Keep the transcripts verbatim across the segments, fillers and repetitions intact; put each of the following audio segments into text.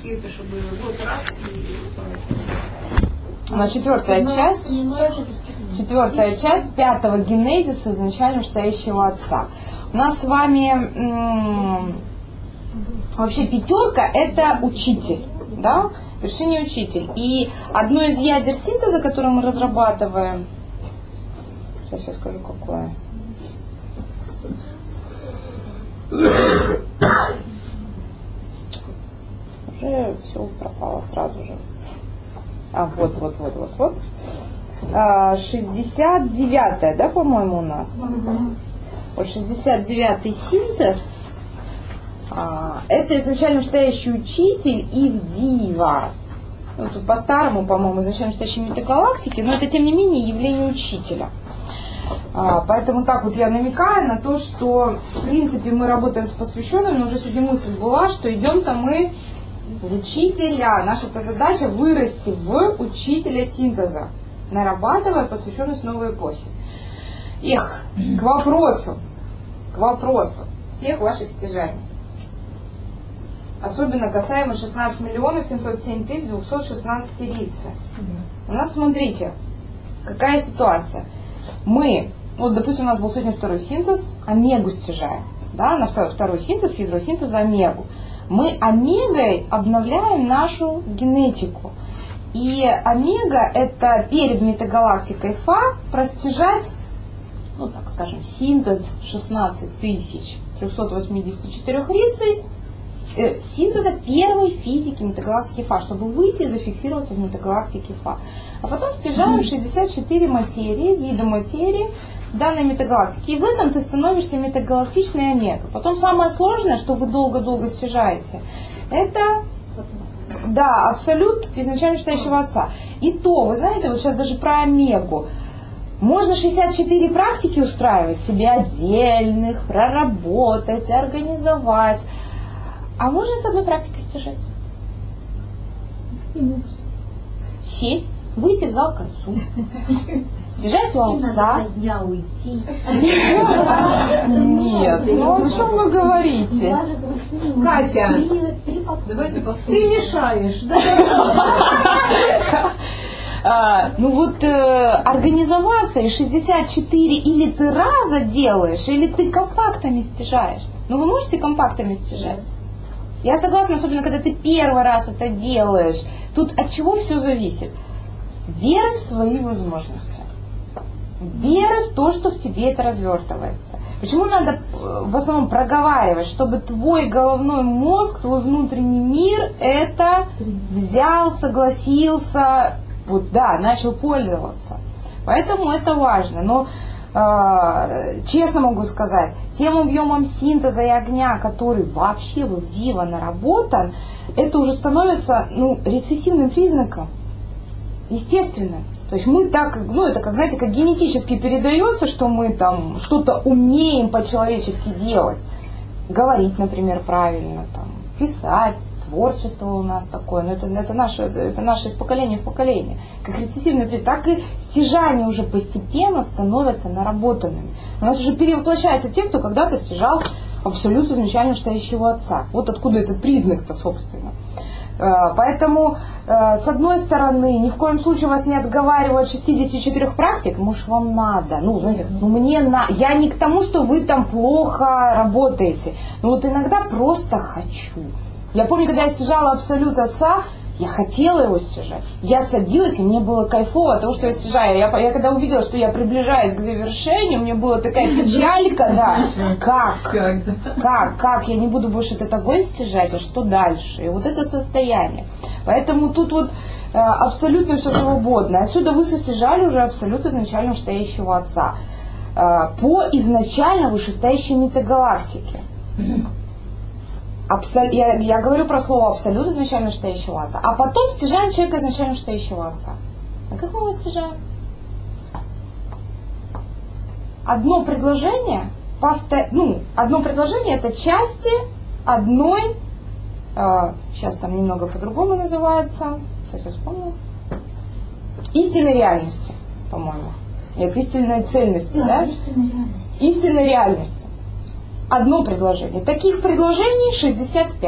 какие-то, чтобы вот раз и... Но четвертая часть, четвертая часть пятого генезиса изначально вышестоящего Отца. У нас с вами м- вообще пятерка – это учитель, да? Вершине учитель. И одно из ядер синтеза, которое мы разрабатываем, сейчас я скажу, какое. Уже все пропало сразу же. А, вот, вот, вот, вот, вот. А, шестьдесят девятая, да, по-моему, у нас? Mm-hmm. Вот шестьдесят девятый синтез. А, это изначально вышестоящий учитель Ивдива. Ну, тут по-старому, по-моему, изначально вышестоящий метагалактики, но это, тем не менее, явление учителя. А, поэтому так вот я намекаю на то, что, в принципе, мы работаем с посвященными, но уже сегодня мысль была, что идем-то мы в учителя. Наша задача вырасти в учителя синтеза, нарабатывая посвященность новой эпохи. Эх, к вопросу, к вопросу всех ваших стяжаний. Особенно касаемо шестнадцать миллионов семьсот семь тысяч двести шестнадцать рицы. У нас, смотрите, какая ситуация. Мы, вот, допустим, у нас был сегодня второй синтез, омегу стяжаем. Да, на второй, второй синтез, ядро синтеза омегу. Мы омегой обновляем нашу генетику. И омега – это перед метагалактикой Фа простяжать, ну так скажем, синтез шестнадцать тысяч триста восемьдесят четыре рицей, э, синтеза первой физики метагалактики Фа, чтобы выйти и зафиксироваться в метагалактике Фа. А потом стяжаем шестьдесят четыре материи, вида материи данной метагалактики. И в этом ты становишься метагалактичной омега. Потом самое сложное, что вы долго-долго стяжаете, это, да, абсолют изначально вышестоящего Отца. И то, вы знаете, вот сейчас даже про омегу. Можно шестьдесят четыре практики устраивать себе отдельных, проработать, организовать. А можно с одной практикой стяжать? Сесть, выйти в зал к Отцу. Стяжать у Отца. Я уйти. Нет, ну о чем вы говорите? Катя, давай ты ты мешаешь, да? А, ну вот э, организоваться и шестьдесят четыре или ты раза делаешь, или ты компактами стяжаешь. Ну вы можете компактами стяжать? Я согласна, особенно когда ты первый раз это делаешь. Тут от чего все зависит? Вера в свои возможности. Вера в то, что в тебе это развертывается. Почему надо в основном проговаривать, чтобы твой головной мозг, твой внутренний мир это взял, согласился, вот да, начал пользоваться. Поэтому это важно. Но э, честно могу сказать, тем объемом синтеза и огня, который вообще в Дива наработан, это уже становится ну, рецессивным признаком. Естественно. То есть мы так, ну это как, знаете, как генетически передается, что мы там что-то умеем по-человечески делать. Говорить, например, правильно, там, писать, творчество у нас такое. Но это, это, наше, это наше из поколения в поколение. Как рецессивный признак, так и стяжания уже постепенно становятся наработанными. У нас уже перевоплощаются те, кто когда-то стяжал абсолют изначально вышестоящего Отца. Вот откуда этот признак-то, собственно. Поэтому, с одной стороны, ни в коем случае вас не отговаривают шестьдесят четыре практик, может вам надо, ну, знаете, ну мне надо, я не к тому, что вы там плохо работаете, но вот иногда просто хочу. Я помню, когда я стяжала абсолют Отца, я хотела его стяжать, я садилась, и мне было кайфово от того, что я стяжаю. Я, я когда увидела, что я приближаюсь к завершению, мне была такая печалька, да, как, как, как, я не буду больше этот огонь стяжать, а что дальше? И вот это состояние. Поэтому тут вот э, абсолютно все свободно. Отсюда вы состяжали уже абсолют изначально вышестоящего Отца э, по изначально вышестоящей метагалактике. Абсол... Я, я говорю про слово абсолют изначально вышестоящего Отца, а потом стяжаем человека изначально вышестоящего Отца. А как мы его стяжаем? Одно предложение, повтор... ну, одно предложение это части одной, э, сейчас там немного по-другому называется, сейчас я вспомню, истинной реальности, по-моему. Нет, истинной цельности, да? Да, истинной реальности. Истинной реальности. Одно предложение. Таких предложений шестьдесят пять.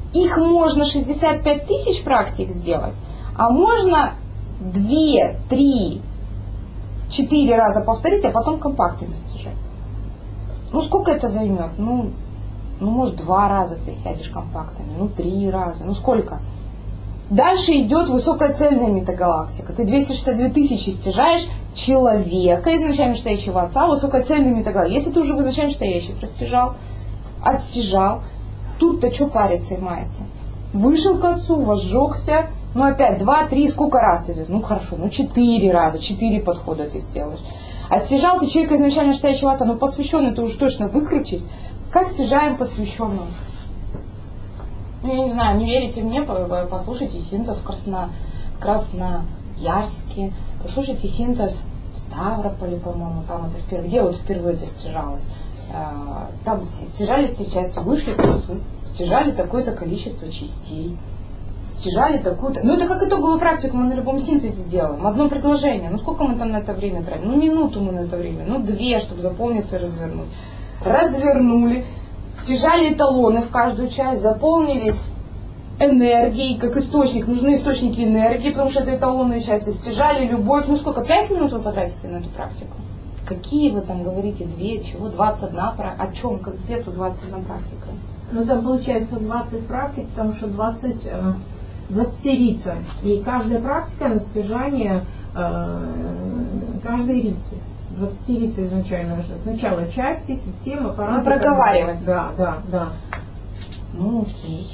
их можно шестьдесят пять тысяч практик сделать, а можно два, три, четыре раза повторить, а потом компактами стяжать. Ну, сколько это займет? Ну, ну, может, два раза ты сядешь компактами, ну, три раза, ну, сколько? Дальше идет высокоцельная метагалактика. Ты двести шестьдесят две тысячи стяжаешь человека, изначально стоящего отца, высокоцельный метагалактика. Если ты уже в изначально стоящий простяжал, отстяжал, тут-то что париться и мается? Вышел к отцу, возжегся, ну опять два, три, сколько раз ты сделаешь? Ну хорошо, ну четыре раза, четыре подхода ты сделаешь. А стяжал ты человека изначально стоящего отца, ну посвященный ты уж точно выкрутись. Как стяжаем посвященного? Ну я не знаю, не верите мне, послушайте синтез в Красно... Красноярске, послушайте синтез в Ставрополе, по-моему, там это впервые, где вот впервые это стяжалось. Там стяжали все части, вышли к отцу, стяжали такое-то количество частей, стяжали такую-то... Ну это как итоговую практику мы на любом синтезе делаем. Одно предложение. Ну сколько мы там на это время тратим? Ну минуту мы на это время, ну две, чтобы заполниться и развернуть. Развернули, стяжали эталоны в каждую часть, заполнились энергией, как источник. Нужны источники энергии, потому что это эталонные части. Стяжали любовь. Ну сколько? Пять минут вы потратите на эту практику? Какие вы там говорите? Две, чего? двадцать одна практика? О чем? Как, где тут двадцать одна практика? Ну там получается двадцать практик, потому что двадцать, э, двадцать и каждая практика на стяжание э, каждой рицы. двадцать рицы изначально нужно. Сначала части, системы, аппараты. Ну, проговаривать. Да, да, да. Ну окей.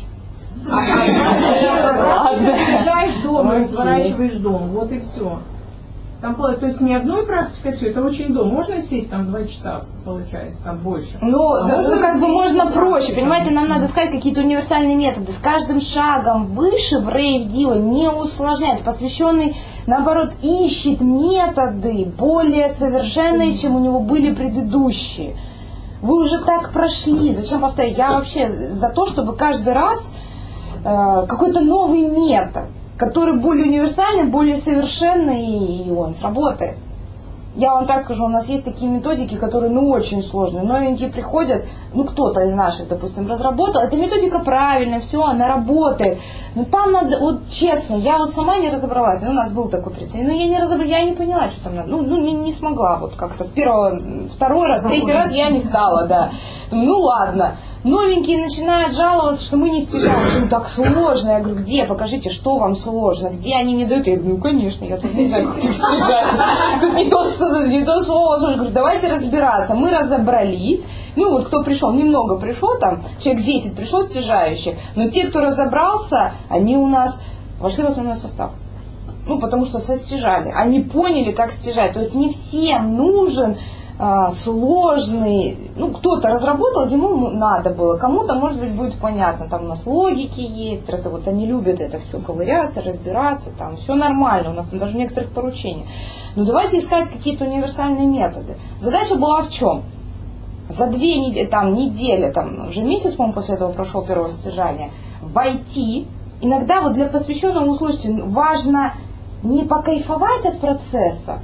Стяжаешь дома, разворачиваешь дом. Вот и все. Там, то есть не одной практикой все, это очень долго. Можно сесть там два часа, получается, там больше. Ну, а да, ну как бы можно часа. проще, понимаете, нам надо искать какие-то универсальные методы. С каждым шагом выше в рейв дива не усложнять. Посвященный, наоборот, ищет методы более совершенные, чем у него были предыдущие. Вы уже так прошли, зачем повторять? Я вообще за то, чтобы каждый раз э, какой-то новый метод, который более универсальный, более совершенный, и он сработает. Я вам так скажу, у нас есть такие методики, которые, ну, очень сложные. Новенькие приходят, ну, кто-то из наших, допустим, разработал. Эта методика правильная, все, она работает. Но там надо, вот честно, я вот сама не разобралась. Ну, у нас был такой прецедент, но я не разобралась, я не поняла, что там надо. Ну, ну не, не смогла вот как-то с первого, второй раз, третий раз я не стала, да. Думаю, ну, ладно. Новенькие начинают жаловаться, что мы не стяжаем. Ну, так сложно. Я говорю, где? Покажите, что вам сложно. Где они мне дают? Я говорю, ну, конечно, я тут не знаю, как их стяжать. Тут не то, что, не то слово. Я говорю, давайте разбираться. Мы разобрались. Ну, вот кто пришел, немного пришел там, человек десять пришел стяжающих. Но те, кто разобрался, они у нас вошли в основной состав. Ну, потому что состяжали. Они поняли, как стяжать. То есть не всем нужен сложный, ну, кто-то разработал, ему надо было, кому-то, может быть, будет понятно, там у нас логики есть, раз вот они любят это все ковыряться, разбираться, там все нормально, у нас там даже некоторых поручений. Но давайте искать какие-то универсальные методы. Задача была в чем? За две недели, там, недели, там, уже месяц, по-моему, после этого прошел первое стяжание, войти, иногда вот для посвященного, услышите, важно не покайфовать от процесса,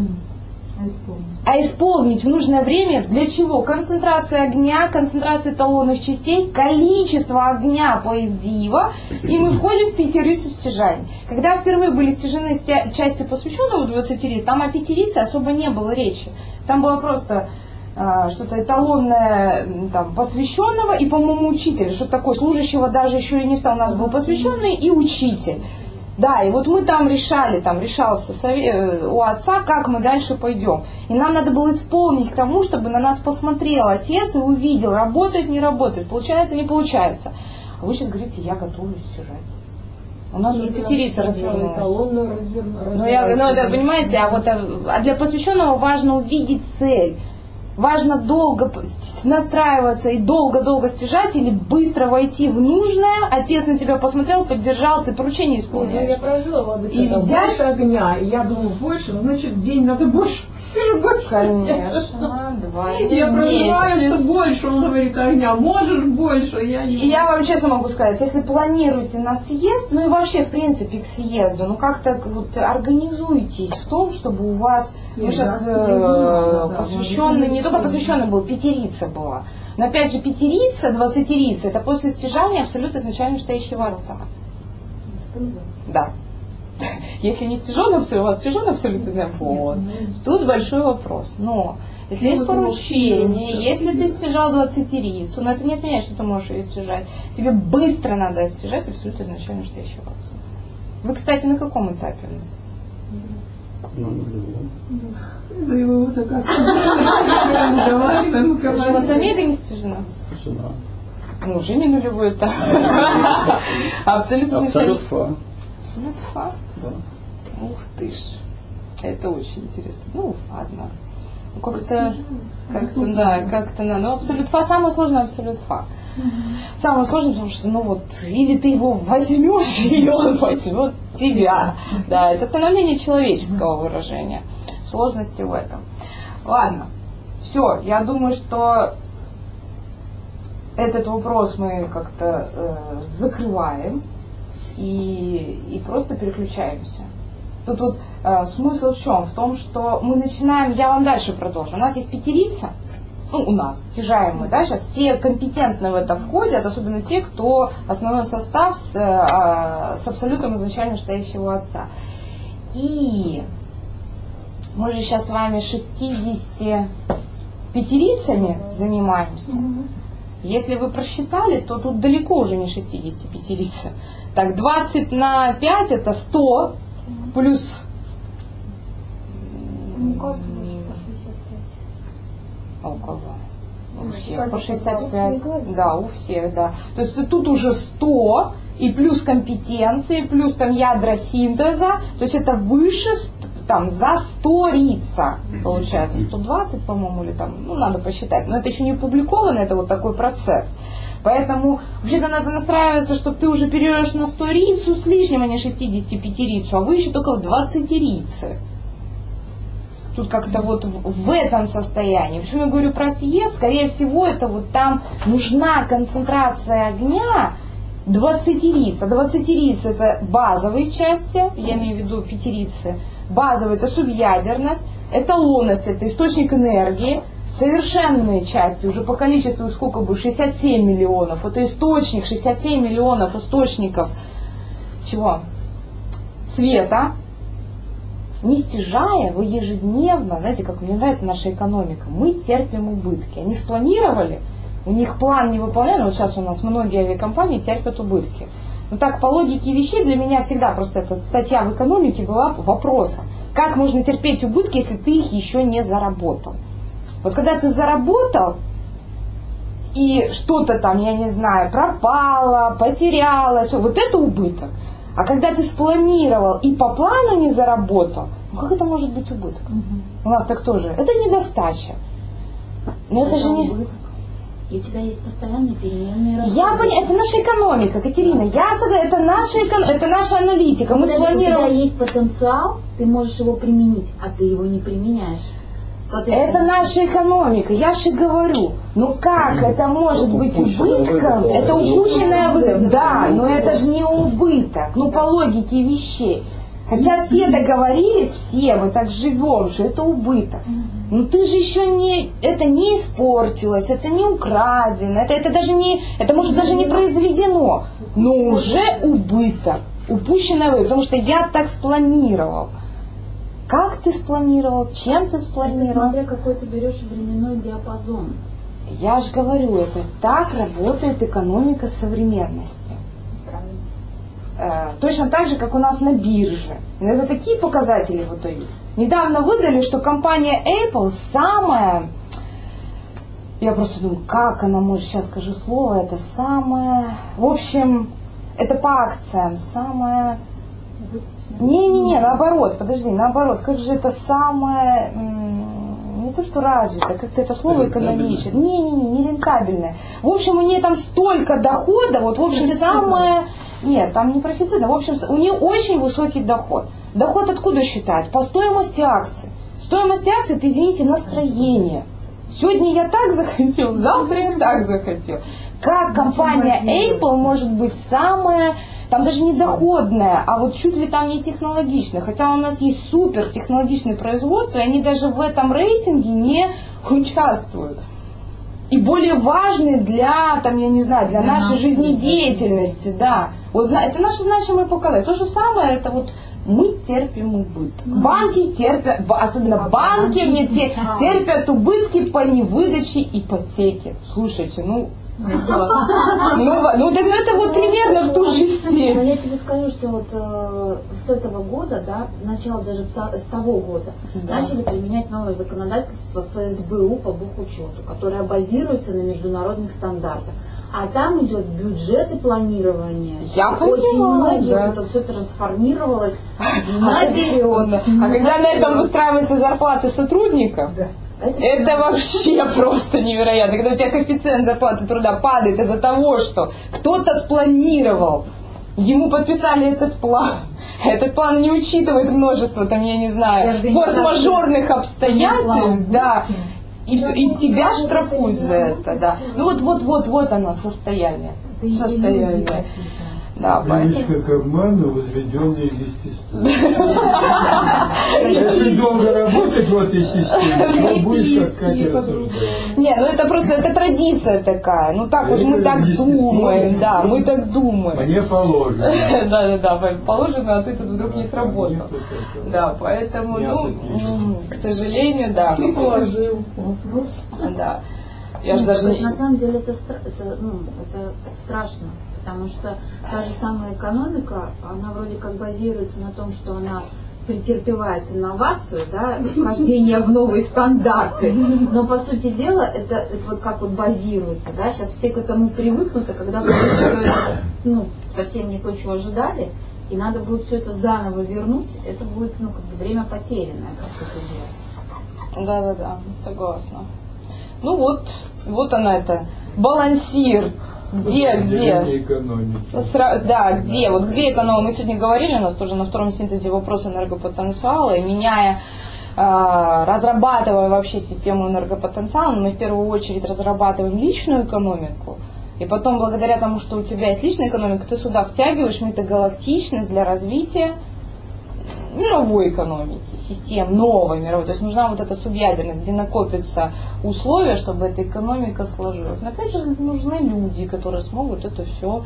а исполнить в нужное время. Для чего? Концентрация огня, концентрация эталонных частей, количество огня по Ивдива, и мы входим в пятирицу стяжаний. Когда впервые были стяжены части посвященного двадцати риц, там о пятирице особо не было речи. Там было просто а, что-то эталонное там, посвященного и, по-моему, учителя. Что-то такое, служащего даже еще и не стал. У нас был посвященный и учитель. Да, и вот мы там решали, там решался совет, у отца, как мы дальше пойдем. И нам надо было исполнить к тому, чтобы на нас посмотрел отец и увидел, работает, не работает, получается, не получается. А вы сейчас говорите, я готовлюсь стяжать. У нас уже пятирица развернулась. Ну, я, ну, это, понимаете, а вот а для посвященного важно увидеть цель. Важно долго настраиваться и долго-долго стяжать или быстро войти в нужное. Отец на тебя посмотрел, поддержал, ты поручение исполнил. Ну, я прожила, ладно, и взять больше огня. И я думаю, больше, ну, значит, день надо больше. Конечно, два Я понимаю, что больше, он говорит, огня, можешь больше, я не И я вам честно могу сказать, если планируете на съезд, ну и вообще, в принципе, к съезду, ну как-то вот организуйтесь в том, чтобы у вас, ну сейчас э, посвященный, не только посвященный был, пятирица была, Но опять же, пятерица, двадцатерица, это после стяжания абсолютно изначально стоящего отца. Да. Если не стяжен абсолютно, у вас стяжен абсолютно знак, вот. Тут большой вопрос. Но если есть поручение, если ты стяжал двадцатерицу, но это не отменяет, что ты можешь ее стяжать, тебе быстро надо стяжать абсолютно изначально стоящего отца. Вы, кстати, на каком этапе у нас? На нулевом. Да его вот как У вас омега не стяжена? Стяжена. Ну, уже не нулевой этап. Абсолютно Абсолют фа. Абсолют фа? Да. Ух ты ж. Это очень интересно. Ну, ладно. Как-то, как-то, да, как-то, да. Но абсолют фа, самое сложное абсолют фа. Самое сложное, потому что, ну вот, или ты его возьмешь, или он возьмет тебя. Да, это становление человеческого выражения. Сложности в этом. Ладно. Все, я думаю, что этот вопрос мы как-то э, закрываем и, и просто переключаемся. Тут вот э, смысл в чем? В том, что мы начинаем, я вам дальше продолжу. У нас есть пятерица, ну, у нас, стяжаем мы, да, сейчас все компетентно в это входят, особенно те, кто основной состав с, э, с абсолютом изначально стоящего отца. И мы же сейчас с вами шестьюдесятью пятерицами занимаемся. Если вы просчитали, то тут далеко уже не шестьдесят пятерица. Так, двадцать на пять это сто плюс... А у кого? У всех по шестьдесят пять. Да, у всех, да. То есть тут уже сто, и плюс компетенции, плюс там ядра синтеза. То есть это выше, там, за сто рица. Получается, сто двадцать, по-моему, или там, ну, надо посчитать. Но это еще не опубликовано, это вот такой процесс. Поэтому вообще-то надо настраиваться, чтобы ты уже перейдешь на сто рицу с лишним, а не шестьдесят пять рицу, а вы еще только в двадцать рицы. Тут как-то вот в, в этом состоянии. Почему я говорю про съезд? Скорее всего, это вот там нужна концентрация огня двадцать риц. А двадцать риц это базовые части, я имею в виду пятерицы. Базовые это субъядерность, эталонность, это источник энергии. Совершенные части уже по количеству сколько будет? шестьдесят семь миллионов. Это источник, шестьдесят семь миллионов источников чего? Света. Не стяжая, вы ежедневно, знаете, как мне нравится наша экономика, мы терпим убытки. Они спланировали, у них план не выполняют, вот сейчас у нас многие авиакомпании терпят убытки. Но так, по логике вещей, для меня всегда просто эта статья в экономике была вопросом. Как можно терпеть убытки, если ты их еще не заработал? Вот когда ты заработал, и что-то там, я не знаю, пропало, потерялось, вот это убыток. А когда ты спланировал и по плану не заработал, ну как это может быть убыток? Угу. У нас так тоже. Это недостача. Но это, это же не... Убыток. И у тебя есть постоянные переменные расходы. Я поняла, это наша экономика, Катерина. Я согласна, это наша эко... это наша аналитика. Мы Даже спланировали. у тебя есть потенциал, ты можешь его применить, а ты его не применяешь. Это наша экономика, я же говорю. Ну как это может быть убытком? Это упущенная выгода. Да, но это же не убыток. Ну по логике вещей. Хотя все договорились, все, мы так живем, что это убыток. Но ты же еще не, это не испортилось, это не украдено, это, это даже не, это может даже не произведено. Но уже убыток, упущенная выгода, потому что я так спланировал. Как ты спланировал? Чем ты спланировал? Это смотря какой ты берешь временной диапазон. Я же говорю, это так работает экономика современности. Правильно. Э, точно так же, как у нас на бирже. Это такие показатели выдают. Недавно выдали, что компания Apple самая... Я просто думаю, как она может, сейчас скажу слово, это самая... В общем, это по акциям, самая... Не-не-не, наоборот, подожди, наоборот, как же это самое, не то что развитое, как-то это слово экономичное, не-не-не, не рентабельное. В общем, у нее там столько дохода, вот в общем самое, нет, там не профицитно, в общем, у нее очень высокий доход. Доход откуда считают? По стоимости акций. Стоимость акций, это, извините, настроение. Сегодня я так захотел, завтра я так захотел. Как компания Apple может быть самая... Там даже не доходная, а вот чуть ли там не технологичная. Хотя у нас есть супер технологичные производства, и они даже в этом рейтинге не участвуют. и более важны для, там, я не знаю, для, для нашей жизнедеятельности, да. Вот это наши значимые показатели. То же самое, это вот мы терпим убыток. Банки терпят, особенно банки мне терпят убытки по невыдаче ипотеки. Слушайте, ну, ну, ну так это вот примерно в ту же степень. Я тебе скажу, что вот э, с этого года, да, начало даже с того года, да, начали применять новое законодательство эф эс бэ у по бухучету, которое базируется на международных стандартах. А там идет бюджет и планирование. Я Очень понимаю, многие да. это все трансформировалось наперед. А когда на этом устраиваются зарплаты сотрудников, да. Это, это вообще просто невероятно. Когда у тебя коэффициент зарплаты труда падает из-за того, что кто-то спланировал, ему подписали этот план. Этот план не учитывает множество, там, я не знаю, форс-мажорных обстоятельств, да. И, все, и тебя штрафуют за это, да. Ну вот, вот, вот, вот оно состояние. Состояние. Да, привычка к обману, возведенная в естество. Если долго работать в этой системе, то будет как Катя рассуждает. Не, ну это просто, это традиция такая. Ну так вот мы так думаем, да, мы так думаем. Мне положено. Да, да, да, положено, а ты тут вдруг не сработал. Да, поэтому, ну, к сожалению, да. Ты положил вопрос. Да. Я же даже не... На самом деле это, это, ну, это страшно. Потому что та же самая экономика, она вроде как базируется на том, что она претерпевает инновацию, да, вхождение в новые стандарты. Но по сути дела это, это вот как вот базируется, да, сейчас все к этому привыкнут, а когда будет, что это, ну, совсем не то, чего ожидали, и надо будет все это заново вернуть, это будет, ну, как бы время потерянное, по сути дела. Да-да-да, согласна. Ну вот, вот она это, балансир. Где, где? Сра... Да, где? Вот где экономия? Мы сегодня говорили, у нас тоже на втором синтезе вопрос энергопотенциала, и меняя, э, разрабатывая вообще систему энергопотенциала, мы в первую очередь разрабатываем личную экономику, и потом, благодаря тому, что у тебя есть личная экономика, ты сюда втягиваешь метагалактичность для развития мировой экономики, систем новой мировой. То есть нужна вот эта субъядерность, где накопятся условия, чтобы эта экономика сложилась. Но опять же нужны люди, которые смогут это все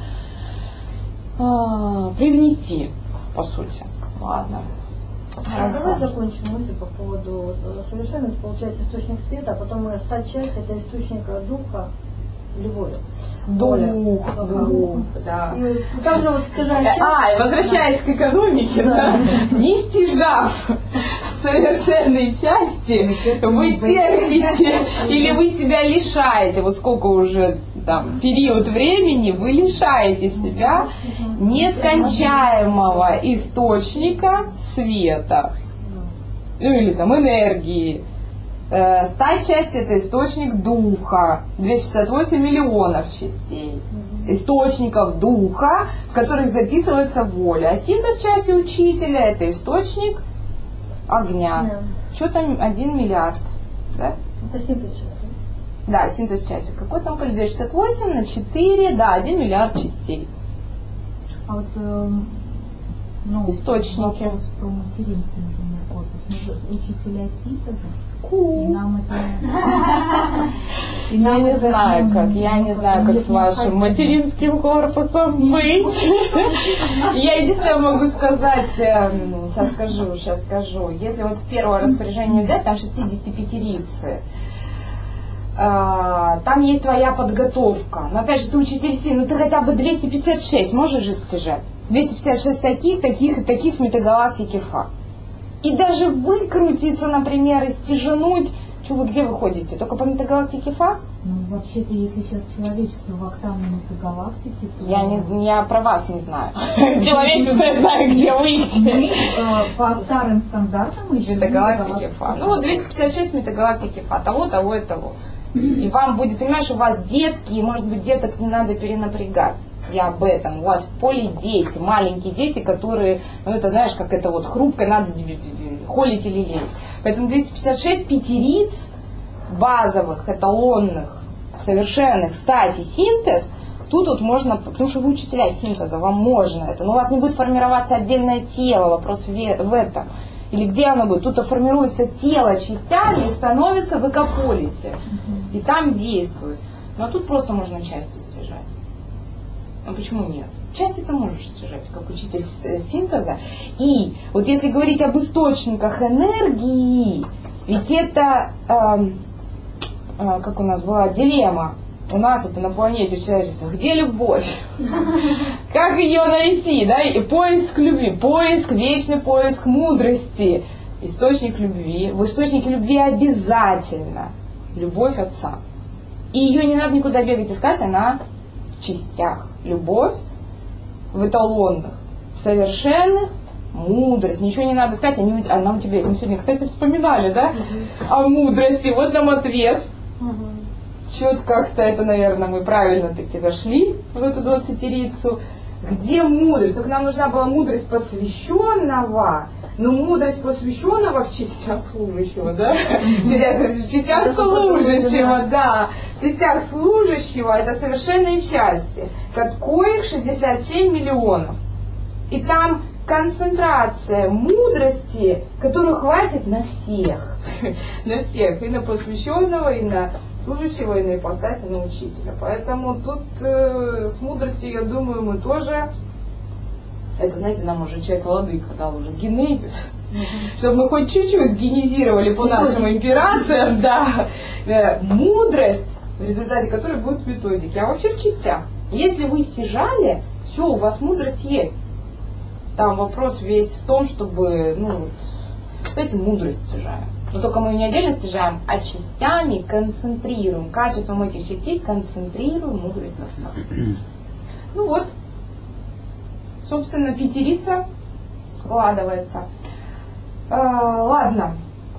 а, привнести, по сути. Ладно. А давай закончим мысль по поводу совершенности, получается источник света, а потом мы стать часть это источника духа или воли. Дух, дух, да. И там же вот сказали... А, и возвращаясь к экономике, да. Не стяжав совершенной части, вы терпите или вы себя лишаете, вот сколько уже там период времени, вы лишаете себя нескончаемого источника света, ну или там энергии. Стать частью — это источник духа, двести шестьдесят восемь миллионов частей, источников духа, в которых записывается воля. А синтез части учителя — это источник огня. Да. Что там один миллиард? Да? Это синтез части. Да, синтез части. Какой там поле? двести шестьдесят восемь на четыре, да, один миллиард частей. А вот э, ну, источники. Вопрос про материнский, например, корпус. Мы же учителя синтеза. Cool. И нам это... И я не знаю, как, я не знаю, как с вашим материнским корпусом быть. Я единственное могу сказать, сейчас скажу, сейчас скажу. Если вот первое распоряжение взять, там шестидесятипятирицы, там есть твоя подготовка. Но опять же, ты учитель сил, ну ты хотя бы двести пятьдесят шесть можешь же стяжать. двести пятьдесят шесть таких, таких и таких в метагалактике фа. И даже выкрутиться, например, и стяжануть. Что вы где вы ходите? Только по метагалактике фа? Ну, вообще-то, если сейчас человечество в октавной метагалактике, то... Я, не, я про вас не знаю. Человечество я знаю, где вы. Мы по старым стандартам еще метагалактике фа. Ну вот двести пятьдесят шесть метагалактики фа. Того, того и того. И вам будет, понимаешь, у вас детки, и, может быть, деток не надо перенапрягать. Я об этом. У вас в поле дети, маленькие дети, которые, ну это знаешь, как это вот хрупкое, надо холить или лелеять. Поэтому двести пятьдесят шесть пятериц базовых, эталонных, совершенных, кстати, синтез, тут вот можно, потому что вы учителя синтеза, вам можно это, но у вас не будет формироваться отдельное тело, вопрос в, в этом. Или где оно будет? Тут формируется тело частями и становится в экополисе. и там действует. Но тут просто можно части стяжать. А почему нет? Части ты можешь стяжать, как учитель синтеза. И вот если говорить об источниках энергии, ведь это, э, э, как у нас была дилемма, у нас это на планете человечества, где любовь? Как ее найти? Да? И поиск любви, поиск, вечный поиск мудрости. Источник любви. В источнике любви обязательно любовь Отца. И ее не надо никуда бегать искать, она в частях. Любовь в эталонных, совершенных, мудрость. Ничего не надо искать, они, а нам тебе, мы сегодня, кстати, вспоминали, да? О мудрости. Вот нам ответ. Чё-то как-то это, наверное, мы правильно таки зашли в эту двадцатирицу. Где мудрость? Только нам нужна была мудрость посвященного, но мудрость посвященного в частях служащего, да? В частях служащего, да. В частях служащего это совершенные части, коих шестьдесят семь миллионов. И там концентрация мудрости, которую хватит на всех. На всех. И на посвященного, и на служащего, и на ипостаси, на учителя. Поэтому тут э, с мудростью, я думаю, мы тоже... Это, знаете, нам уже человек-владыка дал уже генезис. Mm-hmm. Чтобы мы хоть чуть-чуть сгенезировали по нашим имперациям, да, э, мудрость, в результате которой будет в методике. А вообще в частях. Если вы стяжали, все, у вас мудрость есть. Там вопрос весь в том, чтобы, ну, вот, кстати, мудрость стяжаем. Но только мы ее не отдельно стяжаем, а частями концентрируем. Качеством этих частей концентрируем мудрость Отца. Ну вот, собственно, пятерица складывается. Э, ладно.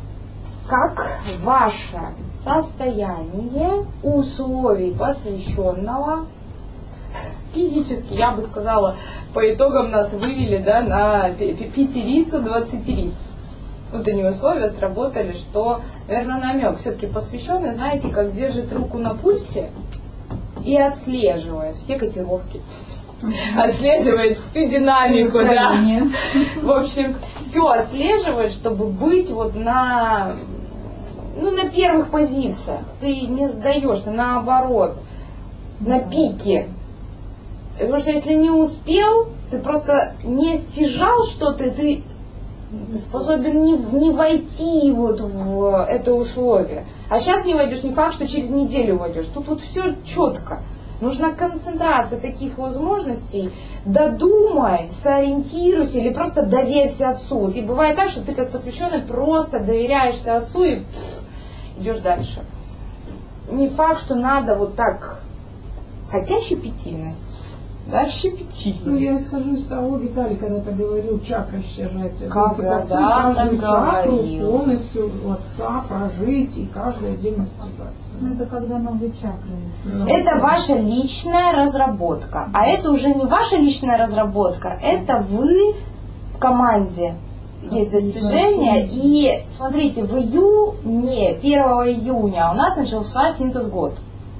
Как ваше состояние условий посвященного физически, я бы сказала, по итогам нас вывели, да, на пятерицу, двадцатирицу. Вот они условия сработали, что, наверное, намек. Все-таки посвященный, знаете, как держит руку на пульсе и отслеживает все котировки. Отслеживает всю динамику, да. В общем, все отслеживает, чтобы быть вот на, ну, на первых позициях. Ты не сдаешь, ты наоборот, на пике. Потому что если не успел, ты просто не стяжал что-то, ты способен не, не войти вот в это условие. А сейчас не войдешь, не факт, что через неделю войдешь. Тут вот все четко. Нужна концентрация таких возможностей. Додумай, сориентируйся или просто доверься Отцу. И бывает так, что ты как посвященный просто доверяешься Отцу и идешь дальше. Не факт, что надо вот так. Хотя щепетильность. Да, щепетильность. Ну, я исхожу из того, Виталий когда-то говорил, чакры стяжать. Как я, да, так говорил. Полностью Отца прожить и каждый отдельно стяжать. Ну, это когда новые чакры. Ну, это ваша личная разработка. А это уже не ваша личная разработка, это вы в команде. Есть достижения. И смотрите, в июне, первого июня у нас начался синтез год.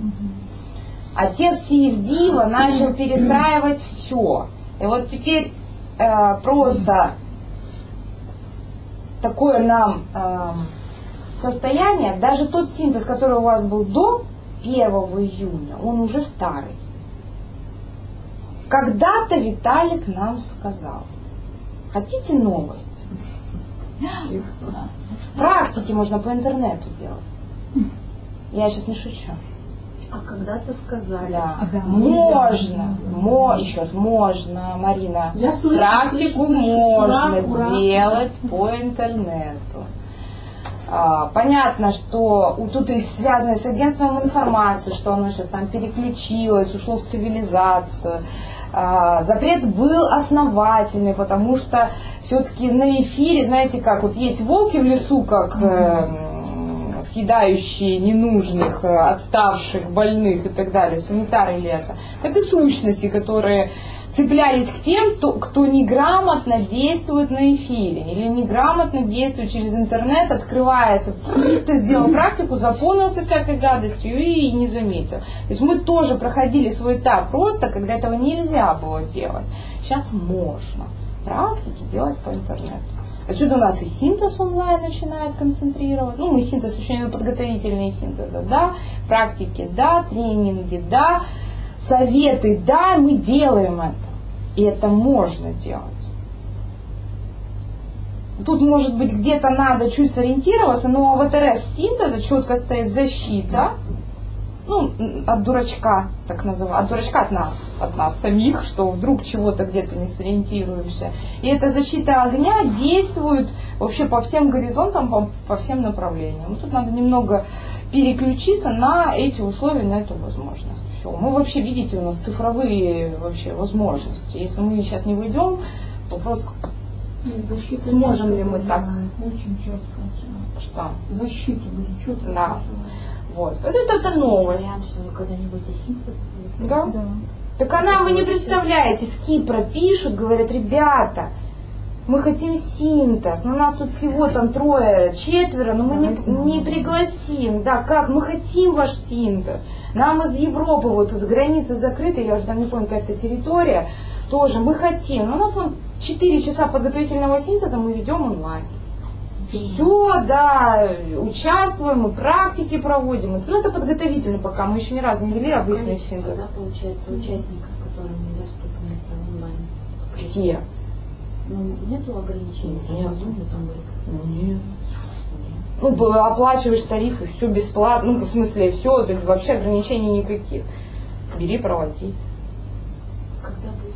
Отец Сиевдива начал перестраивать все. И вот теперь э, просто такое нам э, состояние, даже тот синтез, который у вас был до первого июня, он уже старый. Когда-то Виталик нам сказал: хотите новость? Практики можно по интернету делать. Я сейчас не шучу. А когда-то сказали. Да. А, да, можно, мо, еще раз, можно, Марина, Я слышу, практику слышу, слышу. можно Ура, ура. делать по интернету. А, понятно, что у- тут и связано с агентством информации, что оно сейчас там переключилось, ушло в цивилизацию. А, запрет был основательный, потому что все-таки на эфире, знаете как, вот есть волки в лесу, как э, съедающие ненужных, э, отставших, больных и так далее, санитары леса, так и сущности, которые цеплялись к тем, кто, кто неграмотно действует на эфире или неграмотно действует через интернет, открывается, ты сделал практику, заполнился всякой гадостью и не заметил. То есть мы тоже проходили свой этап просто, когда этого нельзя было делать. Сейчас можно практики делать по интернету. Отсюда у нас и синтез онлайн начинает концентрировать. Ну, мы синтез, очень подготовительные синтезы, да, практики, да, тренинги, да, советы, да, мы делаем это. И это можно делать. Тут, может быть, где-то надо чуть сориентироваться, но в АВТРС синтеза четко стоит защита, ну, от дурачка, так называемого, от дурачка от нас, от нас самих, что вдруг чего-то где-то не сориентируешься. И эта защита огня действует вообще по всем горизонтам, по, по всем направлениям. Тут надо немного переключиться на эти условия, на эту возможность. Все. Мы вообще, видите, у нас цифровые вообще возможности. Если мы сейчас не войдем, вопрос, защита сможем ли мы так. Очень четко. Что? Защиту, говорю, четко. Да. Вот. Это, это новость. Вариант, что вы когда-нибудь и синтез. Да? Да. Так она, вы не представляете, с Кипра пишут, говорят, ребята, мы хотим синтез, но у нас тут всего там трое, четверо, но мы не, не пригласим. Да, как? Мы хотим ваш синтез. Нам из Европы, вот из границы закрыты, я уже там не помню, какая-то территория, тоже мы хотим. Но у нас вон четыре часа подготовительного синтеза мы ведем онлайн. Все, да, участвуем, мы практики проводим. Ну, это подготовительно пока, мы еще ни разу не вели обычный синтез. Да, получается, участников, которым недоступны это онлайн. Все. Ну, нету ограничений? Нет. Там Нет. Ну, оплачиваешь тарифы, все бесплатно, ну, в смысле, все, вообще ограничений никаких. Бери, проводи. когда будет?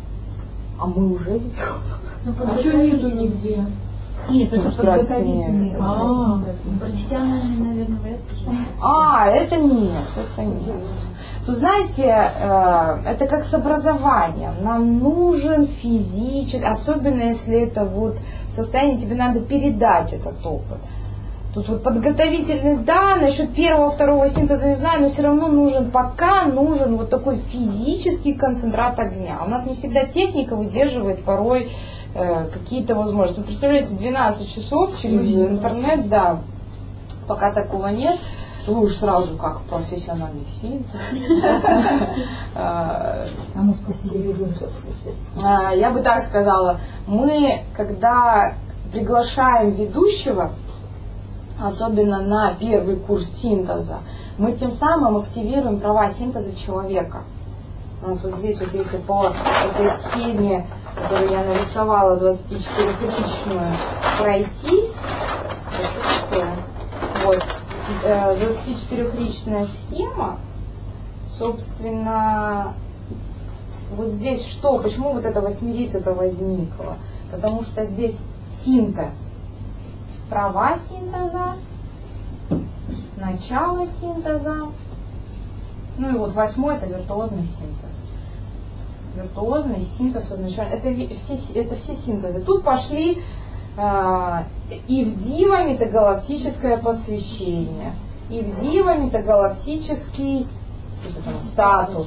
А мы уже... Ну, а что нету нигде? Нет, это подготовительный. А, Профессиональный, наверное, вряд ли. а, это нет, это нет. Тут, знаете, это как с образованием. Нам нужен физический, особенно если это вот состояние, тебе надо передать этот опыт. Тут вот подготовительный, да, насчет первого, второго синтеза не знаю, но все равно нужен, пока нужен вот такой физический концентрат огня. У нас не всегда техника выдерживает порой э, какие-то возможности. Вы представляете, двенадцать часов через интернет, да, пока такого нет. Вы уж сразу как профессиональный синтез. Потому что себе Я бы так сказала, мы, когда приглашаем ведущего, особенно на первый курс синтеза, мы тем самым активируем права синтеза человека. У нас вот здесь, вот если по этой схеме, которую я нарисовала, двадцатичетырёхричную, пройтись, вот, двадцатичетырёхричная схема, собственно, вот здесь что, почему вот эта восьмирица-то возникла? Потому что здесь синтез. Права синтеза, начало синтеза, ну и вот восьмой это виртуозный синтез. Виртуозный синтез означает, это все, это все синтезы. Тут пошли э, Ивдива метагалактическое посвящение, Ивдива метагалактический статус.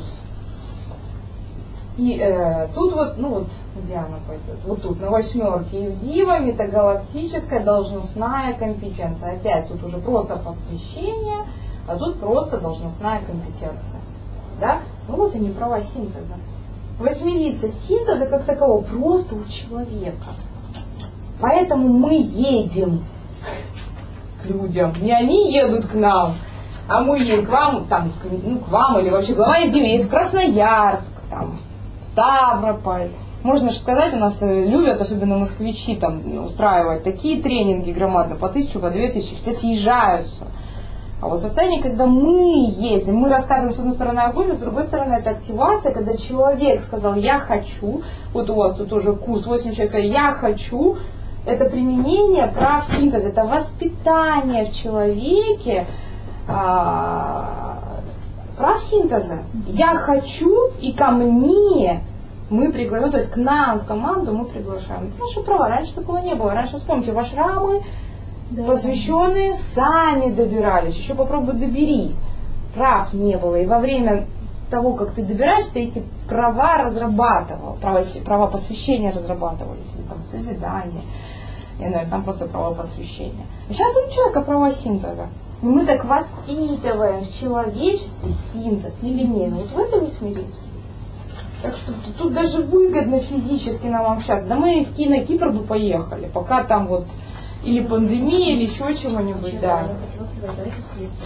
И э, тут вот, ну вот, где она пойдет? Вот тут, на восьмерке. Ивдива, метагалактическая должностная компетенция. Опять тут уже просто посвящение, а тут просто должностная компетенция. Да? Ну вот они, права синтеза. Восьмерица синтеза как такового просто у человека. Поэтому мы едем к людям. Не они едут к нам, а мы едем к вам, там, ну, к вам или вообще глава Евдива едет в Красноярск, там, Ставрополь. Можно же сказать, у нас любят, особенно москвичи, там, устраивать такие тренинги громадные, по тысячу, по две тысячи, все съезжаются. А вот состояние, когда мы ездим, мы рассказываем с одной стороны огонь, с другой стороны это активация, когда человек сказал «я хочу», вот у вас тут тоже курс, восемь человек сказали «я хочу», это применение прав синтеза, это воспитание в человеке а, прав синтеза. Я хочу, и ко мне мы приглашаем, то есть к нам в команду мы приглашаем. Это наши права. Раньше такого не было. Раньше, вспомните, в ашрамы да, посвященные сами добирались. Еще попробуй доберись. Прав не было. И во время того, как ты добираешься, ты эти права разрабатывал. Права, права посвящения разрабатывались. Или там созидание. Я знаю, там просто права посвящения. А сейчас у человека права синтеза. И мы так воспитываем в человечестве синтез нелинейный. Вот в этой восьмерице. Так что тут даже выгодно физически нам общаться. Да мы в Кино Кипр бы поехали, пока там вот или пандемия, или еще чего-нибудь, да. Я хотела приготовить съесть.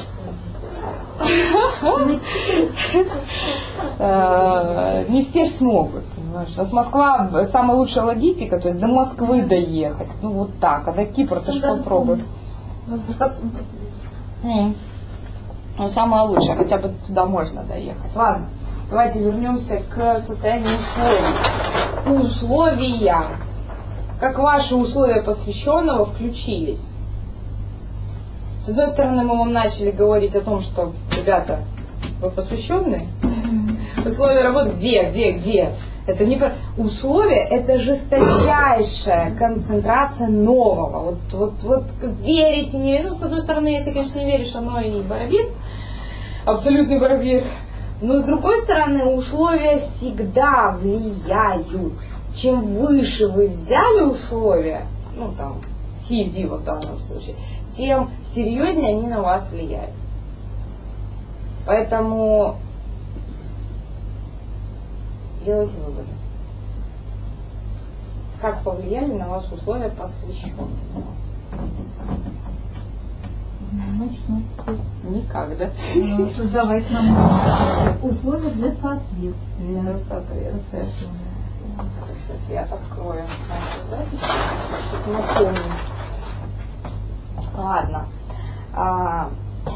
Не все ж смогут, понимаешь. У нас Москва самая лучшая логистика, то есть до Москвы доехать. Ну вот так, а до Кипра-то ж попробуй. Ну самая лучшая, хотя бы туда можно доехать. Ладно, давайте вернемся к состоянию условий. Условия. Как ваши условия посвященного включились? С одной стороны, мы вам начали говорить о том, что, ребята, вы посвященные? Условия работы где, где, где? Это не про... Условия – это жесточайшая концентрация нового. Вот, вот, вот верите, не верите. Ну, с одной стороны, если, конечно, не веришь, оно и барабит, абсолютный барабит. Но, с другой стороны, условия всегда влияют. Чем выше вы взяли условия, ну, там, си эф ди в данном случае, тем серьезнее они на вас влияют. Поэтому делайте выводы. Как повлияли на вас условия посвященного? Начну. Никак, да? Создавать нам условия для соответствия. Для соответствия. Сейчас я открою нашу запись, чтобы напомнить. Ладно. А...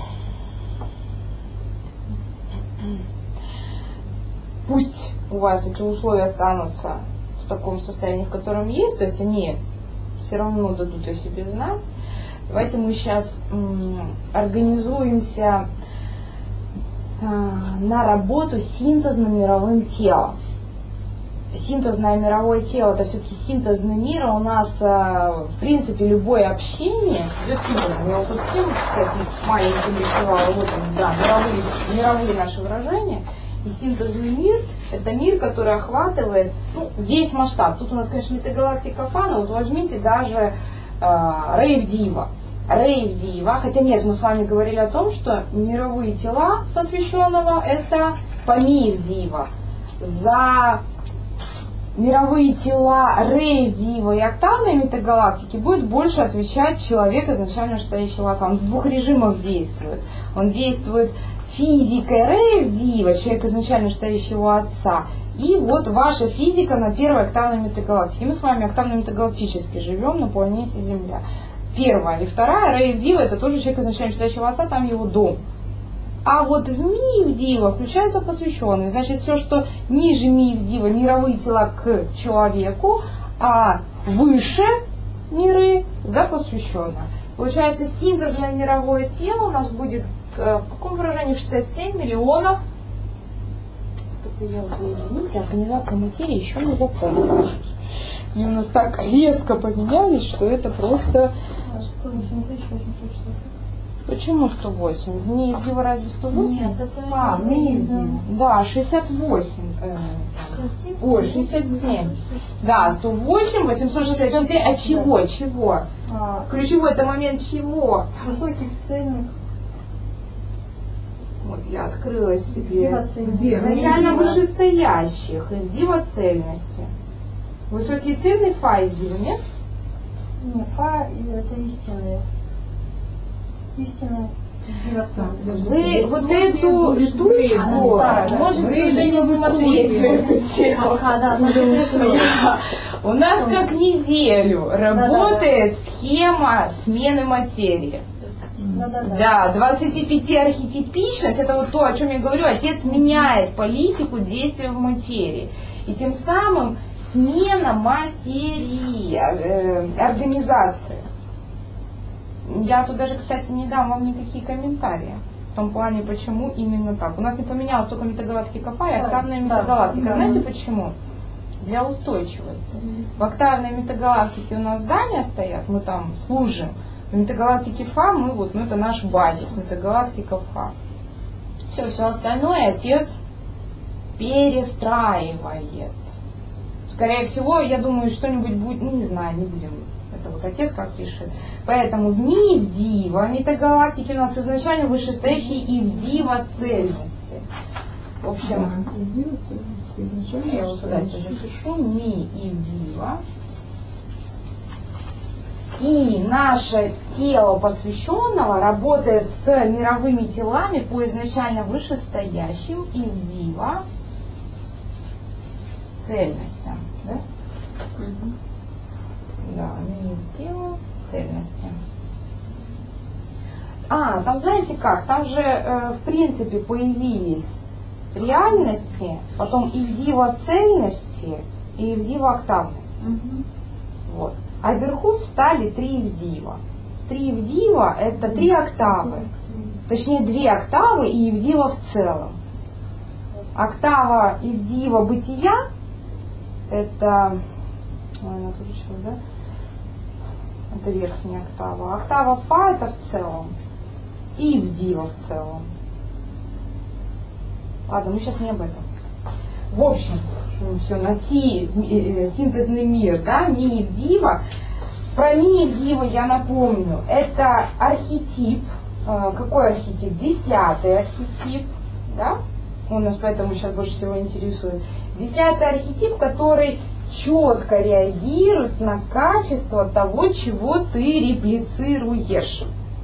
Пусть у вас эти условия останутся в таком состоянии, в котором есть, то есть они все равно дадут о себе знать. Давайте мы сейчас м, организуемся э, на работу с синтезно-мировым телом. Синтезное мировое тело — это все-таки синтезный мир. У нас, в принципе, любое общение идет синтезом. Я вот тут схему, кстати, маленькую рисовала. Вот он, да, мировые, мировые наши выражения. И синтезный мир — это мир, который охватывает, ну, весь масштаб. Тут у нас, конечно, метагалактика Фана. Вот возьмите даже э, Рейв-Дива. Рейв-Дива, хотя нет, мы с вами говорили о том, что мировые тела посвященного — это Памир-Дива. За мировые тела Рейв-Дива и октавной метагалактики будет больше отвечать человек, изначально стоящего отца. Он в двух режимах действует. Он действует физикой Рейв-Дива, человек, изначально стоящего отца, и вот ваша физика на первой октавной метагалактике. Мы с вами октавно-метагалактически живем на планете Земля. Первая и вторая Рейв-Дива — это тоже человек, изначально стоящего отца, там его дом. А вот в Мив-Дива включается посвященный. Значит, все, что ниже Мив-Дива, мировые тела к человеку, а выше миры за посвященное. Получается, синтезное мировое тело у нас будет в каком выражении? шестьдесят семь миллионов. Только я вот, извините, организация материи еще не запомнила. И у нас так резко поменялись, что это просто... сто восемь тысяч восемьсот шестьдесят. Почему сто восемь? В Мив-Дива разве сто восемь? Нет, это... А, Мив-Дива. Да, шестьдесят восемь. Э, ой, шестьдесят семь. Да, сто восемь, восемьсот шестьдесят четыре. А чего? Чего? А, Ключевой это момент чего? высоких цельных. Вот я открыла себе. Где? Изначально вышестоящих. Дива цельности. Высокие цельные фа и дива, нет? Не, фа это истинные. Истинные. Вы вот эту штучку, может быть, уже не смотрели эту тему. У нас как неделю работает схема смены материи. Да, двадцать пять архетипичность, это вот то, о чем я говорю, отец меняет политику действия в материи. И тем самым смена материи, э, организации. Я тут даже, кстати, не дам вам никакие комментарии в том плане, почему именно так. У нас не поменялась только метагалактика Фа и октавная метагалактика. Да. Знаете почему? Для устойчивости. В октавной метагалактике у нас здания стоят, мы там служим. В метагалактике Фа мы вот, ну это наш базис, метагалактика Фа. Все, все остальное отец перестраивает. Скорее всего, я думаю, что-нибудь будет, ну не знаю, не будем. Это вот отец как решит. Поэтому в Мив-Дива метагалактики у нас изначально вышестоящие и в Дива цельности. В общем, Я вот сюда сейчас запишу ми и дива. И наше тело посвященного работает с мировыми телами по изначально вышестоящим и дива цельностям. Да? Угу. Да, ми дива цельности. А, там знаете как? Там же э, в принципе появились реальности, потом ивдива цельности и ивдива октавности. Угу. Вот. А вверху встали три ивдива. Три ивдива это три октавы. Точнее, две октавы и ивдива в целом. Октава ивдива бытия это... Ой, она тоже сейчас, да? Это верхняя октава. Октава фа это в целом. И ивдива в целом. Ладно, мы сейчас не об этом. В общем, все, на си, э, синтезный мир, да, ми ивдива. Про ми ивдива я напомню. Это архетип. Э, какой архетип? Десятый архетип. Да? Он нас поэтому сейчас больше всего интересует. Десятый архетип, который четко реагирует на качество того, чего ты реплицируешь.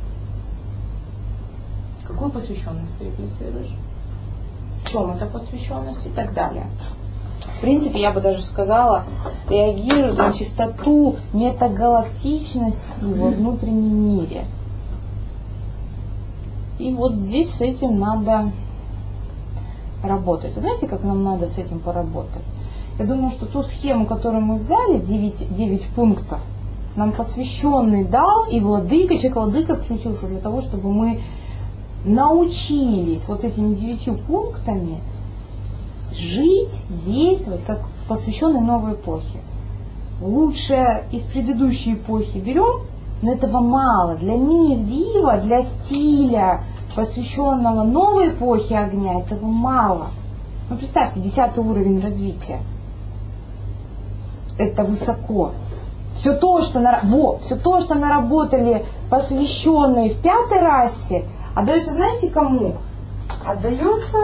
Какую посвященность ты реплицируешь? В чем эта посвященность и так далее. В принципе, я бы даже сказала, реагирует на чистоту метагалактичности во внутреннем мире. И вот здесь с этим надо работать. Знаете, как нам надо с этим поработать? Я думаю, что ту схему, которую мы взяли, девять пунктов, нам посвященный дал, и владыка, человек-владыка включился для того, чтобы мы научились вот этими девятью пунктами жить, действовать, как посвященной новой эпохе. Лучшее из предыдущей эпохи берем, но этого мало. Для ми-ивдива, для стиля, посвященного новой эпохе огня, этого мало. Ну, представьте, десятый уровень развития. Это высоко. Все то, что, на, вот, все то, что наработали посвященные в пятой расе, отдается, знаете, кому? Отдается...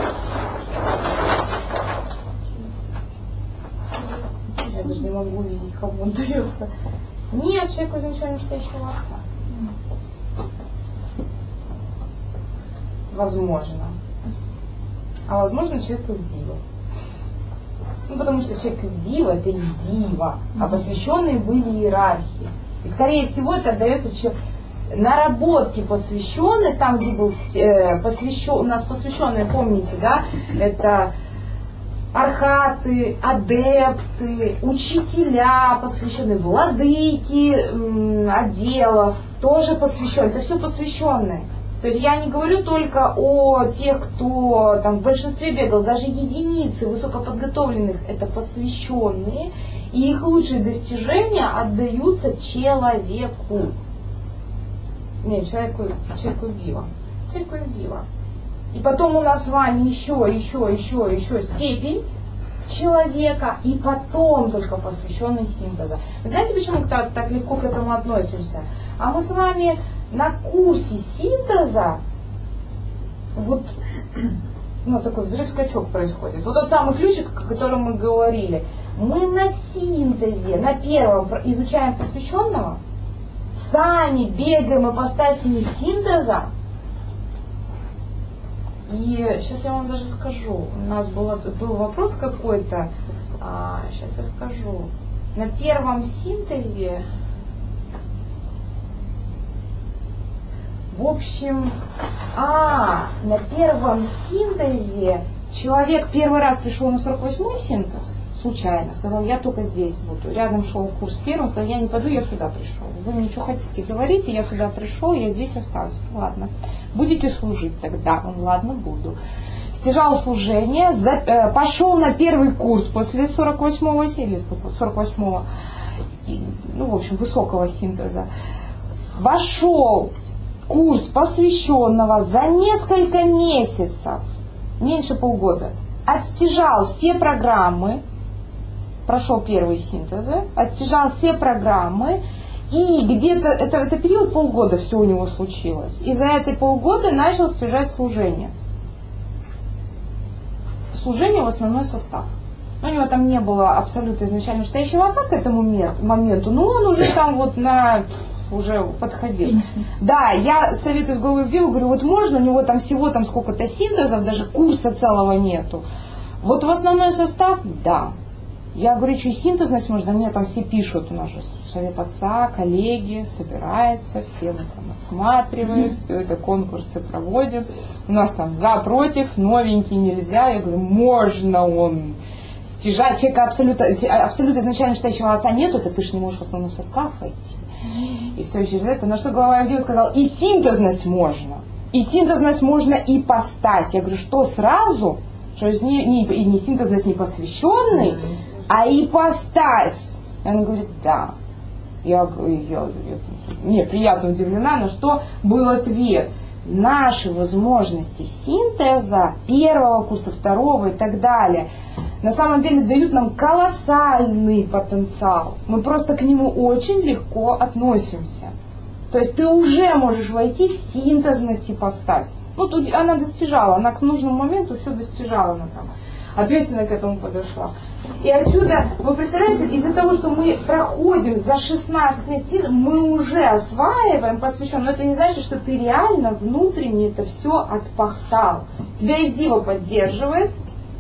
Я даже не могу увидеть, кому он дается. Нет, человеку изначально стоящего отца. Возможно. А возможно, человеку ивдива. Ну, потому что человек ивдива это ивдива, а посвященные были иерархии. И, скорее всего, это отдается человеку. Наработки посвященных, там, где был э, посвящен, у нас посвященные, помните, да, это архаты, адепты, учителя посвященные, владыки м, отделов, тоже посвященные, это все посвященные. То есть я не говорю только о тех, кто там в большинстве бегал, даже единицы высокоподготовленных, это посвященные, и их лучшие достижения отдаются человеку. Нет, человеку, человеку ивдива. Человеку ивдива. И потом у нас с вами еще, еще, еще, еще степень человека, и потом только посвященный синтеза. Вы знаете, почему мы так, так легко к этому относимся? А мы с вами на курсе синтеза, вот, ну, такой взрыв-скачок происходит. Вот тот самый ключик, о котором мы говорили. Мы на синтезе, на первом изучаем посвященного, сами бегаем ипостасями синтеза. И сейчас я вам даже скажу. У нас был, был вопрос какой-то. А, сейчас я скажу. На первом синтезе, в общем, а, на первом синтезе человек первый раз пришел на сорок восьмой синтез. Случайно. Сказал, я только здесь буду. Рядом шел курс первым, сказал, я не пойду, я сюда пришел. Вы мне что хотите, говорите, я сюда пришел, я здесь останусь. Ладно. Будете служить тогда? Он, ладно, буду. Стяжал служение, за, э, пошел на первый курс после сорок восьмого или сорок восьмого, и, ну, в общем, высокого синтеза. Вошел курс посвященного за несколько месяцев, меньше полгода. Отстяжал все программы, прошел первые синтезы, отстяжал все программы, и где-то, это, это период полгода все у него случилось. И за эти полгода начал стяжать служение. служение в основной состав. У него там не было абсолютно изначально настоящего отца к этому моменту, но он уже там вот на... уже подходил. Да, я советую с головы в дело, говорю, вот можно, у него там всего там сколько-то синтезов, даже курса целого нету. Вот в основной состав, да. Я говорю, что и синтезность можно, мне там все пишут, у нас же совет отца, коллеги, собираются, все мы там отсматриваем, все это конкурсы проводим. У нас там за, против, новенький, нельзя. Я говорю, можно он стяжать, человека абсолютно, абсолютно изначально считающего отца нету, это ты ж не можешь в основной состав войти. И все через это. На что глава Авдеева сказал, и синтезность можно. И синтезность можно и постать. Я говорю, что сразу? Что не, не, не синтезность не посвященный, а ипостась. И он говорит, да. Я, я, я, мне приятно удивлена, на что был ответ. Наши возможности синтеза первого курса, второго и так далее на самом деле дают нам колоссальный потенциал. Мы просто к нему очень легко относимся. То есть ты уже можешь войти в синтезность ипостась. Ну, тут она достижала, она к нужному моменту все достижала, она там ответственно к этому подошла. И отсюда, вы представляете, из-за того, что мы проходим за шестнадцать месяцев, мы уже осваиваем посвящен, но это не значит, что ты реально внутренне это все отпахтал. Тебя Ивдива поддерживает,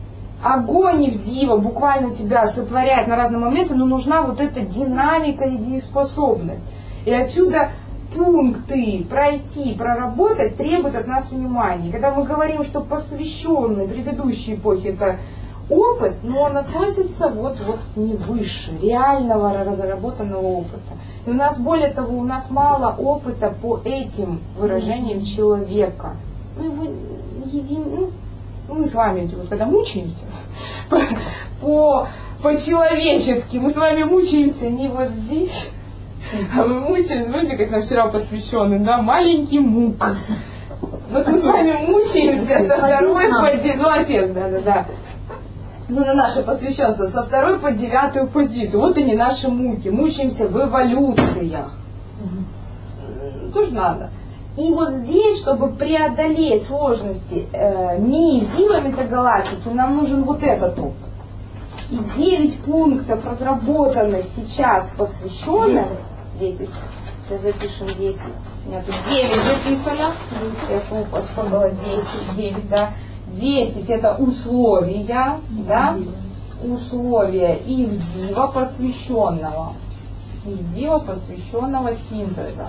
огонь Ивдива буквально тебя сотворяет на разные моменты, но нужна вот эта динамика и дееспособность. И отсюда пункты пройти, проработать требуют от нас внимания. Когда мы говорим, что посвященный предыдущей эпохе это опыт, но он относится вот, вот не выше реального разработанного опыта. И у нас, более того, у нас мало опыта по этим выражениям человека. Мы его един... ну, мы с вами, вот, когда мучаемся по, по, по-человечески, мы с вами мучаемся не вот здесь, а мы мучаемся, знаете, как нам вчера посвященный, да, маленький мук. Вот мы с вами мучаемся со второй по девятую, ну, отец, да-да-да. Ну, на наше посвященство, со второй по девятую позицию. Вот они наши муки. Мучаемся в эволюциях. Mm-hmm. Тоже надо. И вот здесь, чтобы преодолеть сложности э, ми, дива, метагалактики, нам нужен вот этот опыт. И девять пунктов, разработанных сейчас посвященных, десять, сейчас запишем десять, у меня тут девять записано, я сподала десять, девять, да, десять это условия, да, условия Ивдива посвященного, Ивдива посвященного синтеза.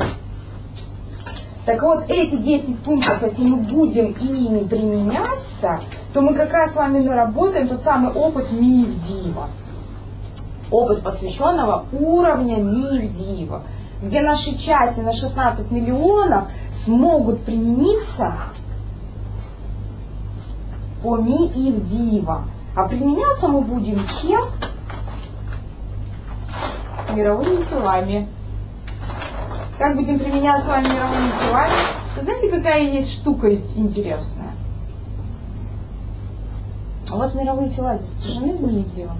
Так вот, эти десять пунктов, если мы будем ими применяться, то мы как раз с вами наработаем тот самый опыт Ми-Ивдива. Опыт посвященного уровня Ми-Ивдива, где наши части на шестнадцать миллионов смогут примениться по Ми-Ивдива. А применяться мы будем чем? Мировыми телами. Как будем применять с вами мировыми телами? Вы знаете, какая есть штука интересная? У вас мировые тела достижены в Ми-Ивдива?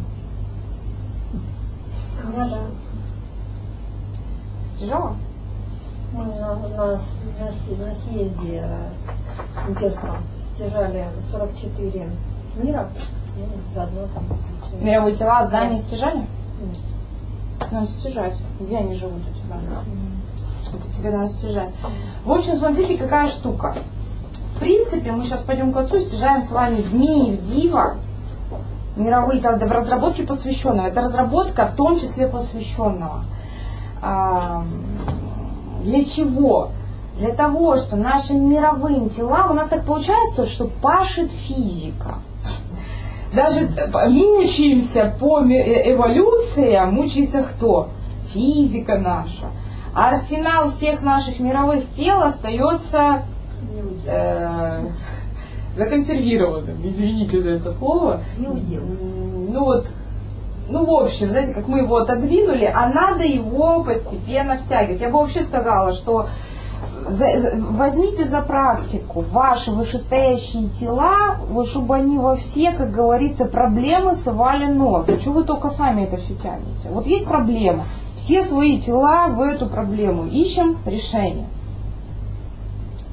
Да. Достижала? Мы на, на, на, на съезде имперском стяжали сорок четыре мира. И заодно там получили. Мировые тела, здания стяжали? Нет. Надо стяжать. Где они живут у тебя? Это тебе надо стяжать. В общем, смотрите, какая штука. В принципе, мы сейчас пойдем к отцу, стяжаем с вами в Ми-Ивдива мировые тела, в разработке посвященного. Это разработка в том числе посвященного. А, для чего? Для того, что нашим мировым телам, у нас так получается, что пашет физика. Даже мучаемся по эволюциям, мучается кто? Физика наша. А арсенал всех наших мировых тел остается э, законсервированным. Извините за это слово. Ну вот, ну в общем, знаете, как мы его отодвинули, а надо его постепенно втягивать. Я бы вообще сказала, что за, за, возьмите за практику ваши вышестоящие тела, вот чтобы они во все, как говорится, проблемы совали нос. А что вы только сами это все тянете? Вот есть проблема. Все свои тела в эту проблему ищем решение. Ну,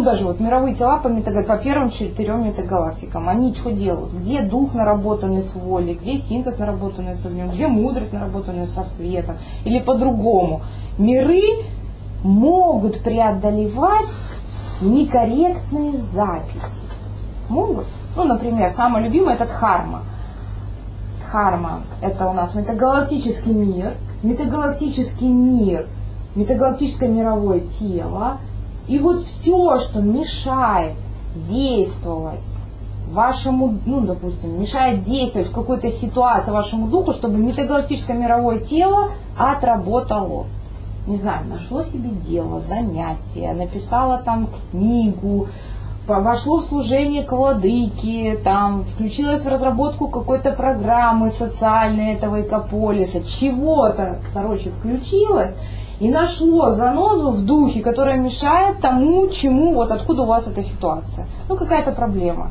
даже вот мировые тела по, метаг... по первым четырем метагалактикам, они что делают? Где дух, наработанный с волей, где синтез, наработанный с огнем, где мудрость, наработанная со светом, или по-другому. Миры могут преодолевать некорректные записи. Могут. Ну, например, самое любимое это дхарма. Дхарма это у нас метагалактический мир, метагалактический мир, метагалактическое мировое тело. И вот все, что мешает действовать вашему, ну, допустим, мешает действовать в какой-то ситуации вашему духу, чтобы метагалактическое мировое тело отработало. Не знаю, нашло себе дело, занятие, написало там книгу, вошло в служение к владыке, там, включилось в разработку какой-то программы социальной этого экополиса, чего-то, короче, включилось и нашло занозу в духе, которая мешает тому, чему, вот откуда у вас эта ситуация. Ну, какая-то проблема.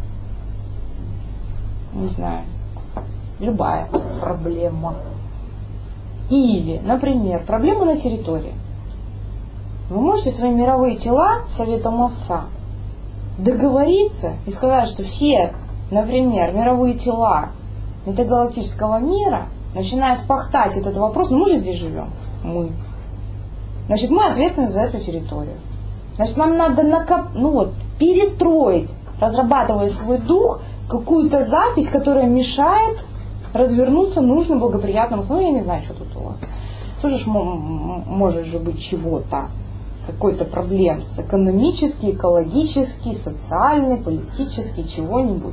Не знаю, любая проблема. Или, например, проблема на территории. Вы можете свои мировые тела с советом Отца договориться и сказать, что все, например, мировые тела метагалактического мира начинают пахтать этот вопрос. Ну, мы же здесь живем. Мы. Значит, мы ответственны за эту территорию. Значит, нам надо накоп... ну, вот, перестроить, разрабатывая свой дух, какую-то запись, которая мешает развернуться нужным благоприятным условием. Ну, я не знаю, что тут у вас. Тоже ж может же быть чего-то, какой-то проблем с экономический, экологический, социальный, политический, чего-нибудь.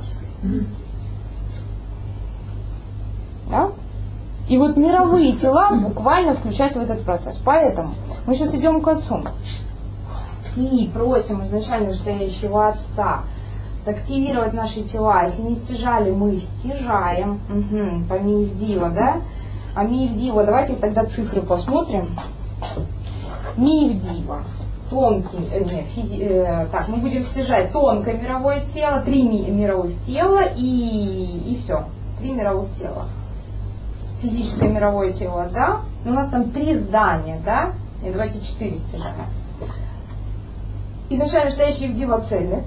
Да? И вот мировые тела буквально включать в этот процесс. Поэтому мы сейчас идем к Отцу и просим изначально стоящего Отца сактивировать наши тела. Если не стяжали, мы стяжаем. Угу, по Миевдива, да? А Миевдива, давайте тогда цифры посмотрим. Миевдива. Тонкий, э, не, физи, э, так, мы будем стяжать тонкое мировое тело, три ми, мировых тела и, и все. Три мировых тела. Физическое мировое тело, да? У нас там три здания, да? И давайте четыре стяжаем. Изначально стоящая Евдива цельность.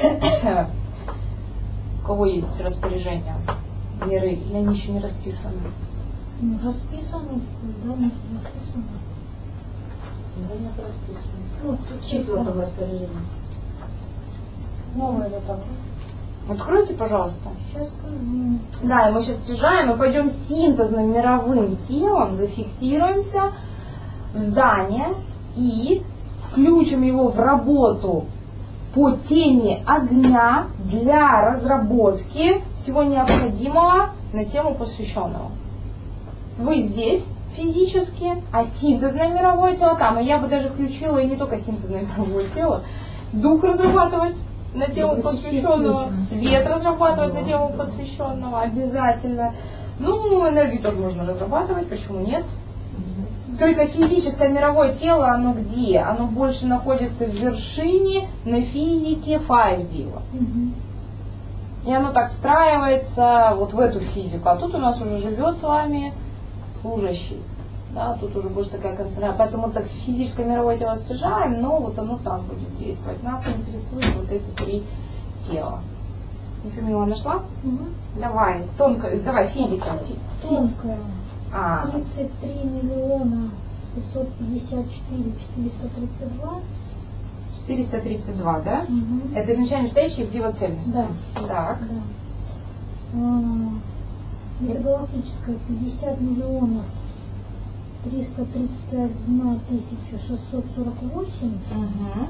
У кого есть распоряжение? Миры, или они еще не расписаны? Расписаны, да, не расписаны. Наверное, расписаны. Ну, в четвертом распоряжении. Новое это так. Откройте, пожалуйста. Сейчас скажу. Да, и мы сейчас стяжаем, мы пойдем синтезным мировым телом, зафиксируемся в здание и включим его в работу по теме огня для разработки всего необходимого на тему посвященного. Вы здесь физически, а синтезное мировое тело там. И я бы даже включила и не только синтезное мировое тело, дух разрабатывать на тему посвященного, свет разрабатывать на тему посвященного обязательно. Ну, энергию тоже можно разрабатывать, почему нет? Только физическое мировое тело, оно где? Оно больше находится в вершине на физике файв-дива. И оно так встраивается вот в эту физику. А тут у нас уже живет с вами служащий. Да, тут уже больше такая концентрация. Поэтому так физическое мировое тело стяжаем, но вот оно там будет действовать. Нас интересуют вот эти три тела. Ничего, Мила, нашла? Угу. Давай, тонкая, давай, физика. Тонкая. А. тридцать три миллиона пятьсот пятьдесят четыре четыреста тридцать два. четыреста тридцать два, да? Угу. Это изначально стоящие в дивоцельности. Да. Так. Да. Метагалактическая пятьдесят миллионов триста тридцать одна тысяча шестьсот сорок восемь. Угу.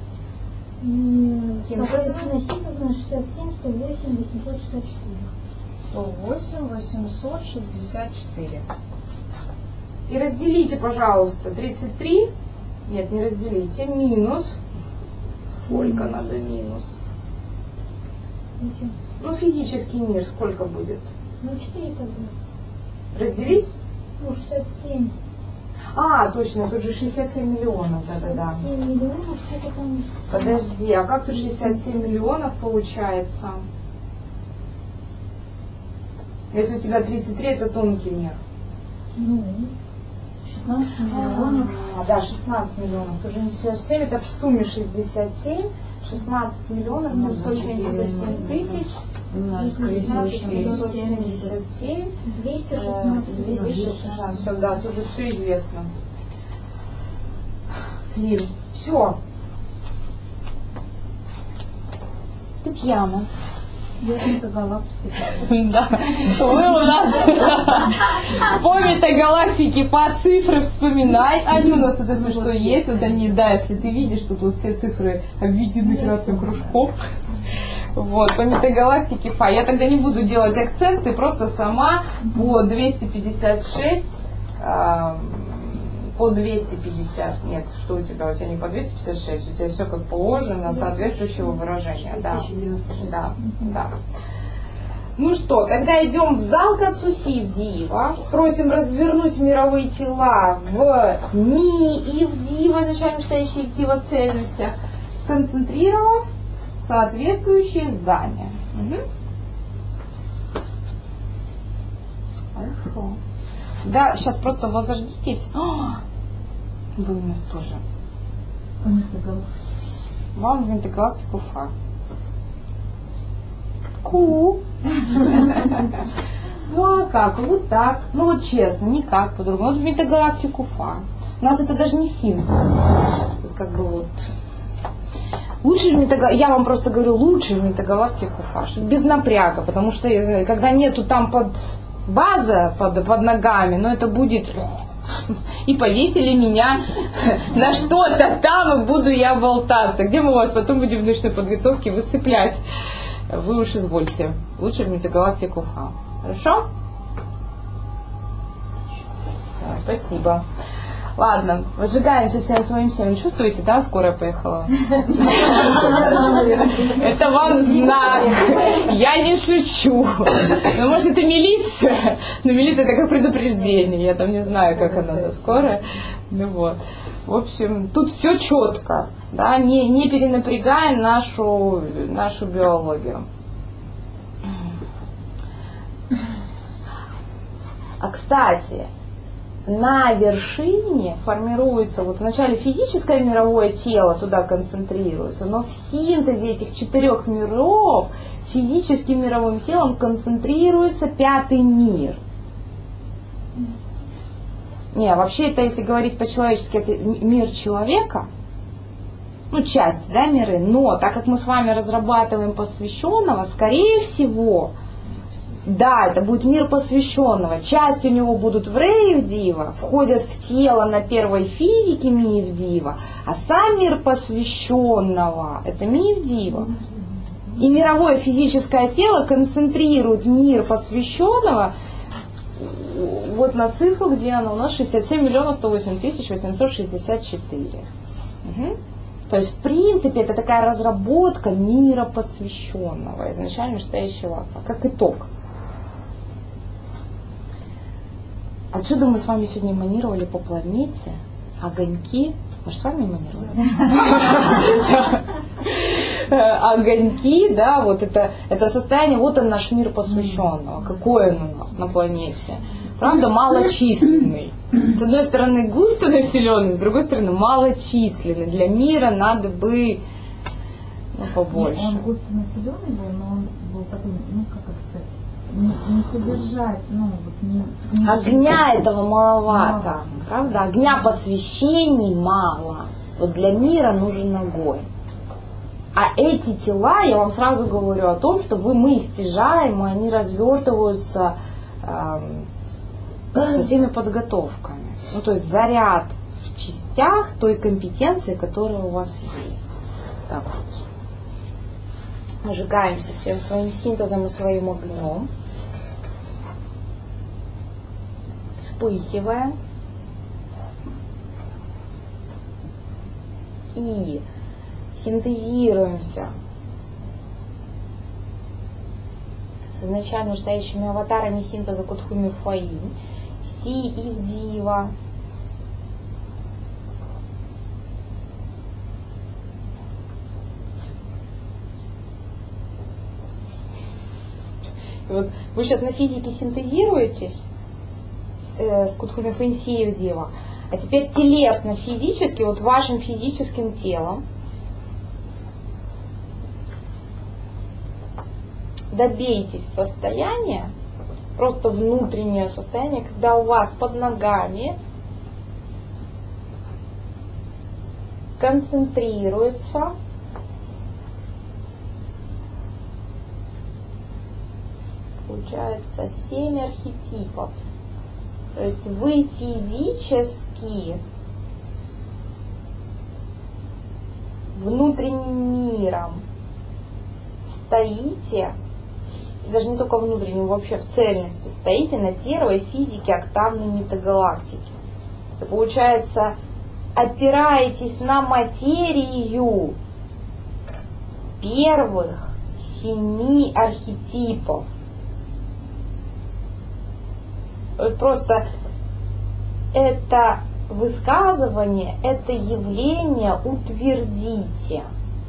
И соответственно синтезная шестьдесят семь сто восемь восемьсот шестьдесят четыре. сто восемь восемьсот шестьдесят четыре. И разделите, пожалуйста, тридцать три. Нет, не разделите. Минус. Сколько mm. надо минус? Ничего. Ну, физический мир сколько будет? Ну, четыре тогда. Разделить? Ну, шестьдесят семь. А, точно, тут же шестьдесят семь миллионов, да-да-да. шестьдесят семь миллионов, сколько там? Подожди, а как тут шестьдесят семь миллионов получается? Если у тебя тридцать три, это тонкий мир. Ну, шестнадцать миллионов. А, да, шестнадцать миллионов. Уже не семьдесят семь, это в сумме шестьдесят семь. шестнадцать миллионов семьсот семьдесят семь тысяч. семьсот семьдесят семь. двести шестнадцать. двести шестнадцать. Все, да, тут же все известно. Лил. Все. Татьяна. Верника галактики. Да, вы у нас по метагалактике, по цифры вспоминай. Они у нас тут, если что, есть. Вот они, да, если ты видишь, что тут все цифры обведены красным кружком. Вот, по метагалактике Фа. Я тогда не буду делать акценты, просто сама по двести пятьдесят шесть, э, по двести пятьдесят, нет, что у тебя, у тебя не по двести пятьдесят шесть, у тебя все как положено, соответствующего выражения, да, да, да. Ну что, тогда идем в зал к отцу Сивдиева, просим развернуть мировые тела в Ми и в Дива, изначально стоящие в Дива цельностях, сконцентрировав соответствующие здания. Угу. Хорошо. Да, сейчас просто возродитесь. А, вы у нас тоже. Вам в метагалактику Фа. Ку. Ну а как? Вот так. Ну вот честно, никак по-другому. Вот в метагалактику Фа. У нас это даже не синтез. Как бы вот. Лучше в метагалактику, я вам просто говорю, лучше в метагалактику Фа, без напряга, потому что когда нету там под база под, под ногами, но это будет и повесили меня на что-то там, и буду я болтаться. Где мы вас потом будем в ночной подготовке выцеплять? Вы уж извольте. Лучше в метагалактику Фа. Хорошо? Все, спасибо. Ладно, выжигаемся всем своим всем. Чувствуете, да, скорая поехала? Это вам знак. Я не шучу. Ну, может, это милиция. Но милиция это как предупреждение. Я там не знаю, как она, да, скорая. Ну вот. В общем, тут все четко. Да, не, не перенапрягая нашу, нашу биологию. А, кстати, на вершине формируется, вот вначале физическое мировое тело туда концентрируется, но в синтезе этих четырех миров физическим мировым телом концентрируется пятый мир. Не, вообще это, если говорить по-человечески, это мир человека, ну, часть, да, миры, но так как мы с вами разрабатываем посвященного, скорее всего, да, это будет мир посвященного. Часть у него будут в Рейвдива, входят в тело на первой физике Миевдива, а сам мир посвященного это Миевдива. И мировое физическое тело концентрирует мир посвященного вот на цифру, где она у нас шестьдесят семь миллионов сто восемь тысяч восемьсот шестьдесят четыре. Угу. То есть, в принципе, это такая разработка мира посвященного, изначально стоящего отца, как итог. Отсюда мы с вами сегодня эманировали по планете огоньки. Мы же с вами эманировали. Огоньки, да, вот это, это состояние, вот он наш мир посвященного. Какой он у нас на планете? Правда, малочисленный. С одной стороны густо населенный, с другой стороны малочисленный. Для мира надо бы, ну, побольше. Он густо населенный был, но он был такой, ну как сказать, не, не содержать, ну вот не, не огня жить. Этого маловато, мало. Правда? Огня посвящений мало. Вот для мира нужен огонь. А эти тела, я вам сразу говорю о том, что вы, мы стяжаем, и они развертываются эм, со всеми подготовками. Ну, то есть заряд в частях той компетенции, которая у вас есть. Так вот. Сжигаемся всем своим синтезом и своим огнем. Вспыхиваем. И синтезируемся с изначально стоящими аватарами синтеза Кутхуми Фаин, Си и Дива. Вот вы сейчас на физике синтезируетесь с, э, с Кутхуми Фаин, Си и Дива, А теперь телесно, физически, вот вашим физическим телом добейтесь состояния, просто внутреннее состояние, когда у вас под ногами концентрируется получается семь архетипов. То есть вы физически внутренним миром стоите, даже не только внутренним, вообще в цельности стоите на первой физике октавной метагалактики. Это получается, опираетесь на материю первых семи архетипов. Вот просто это высказывание, это явление утвердите.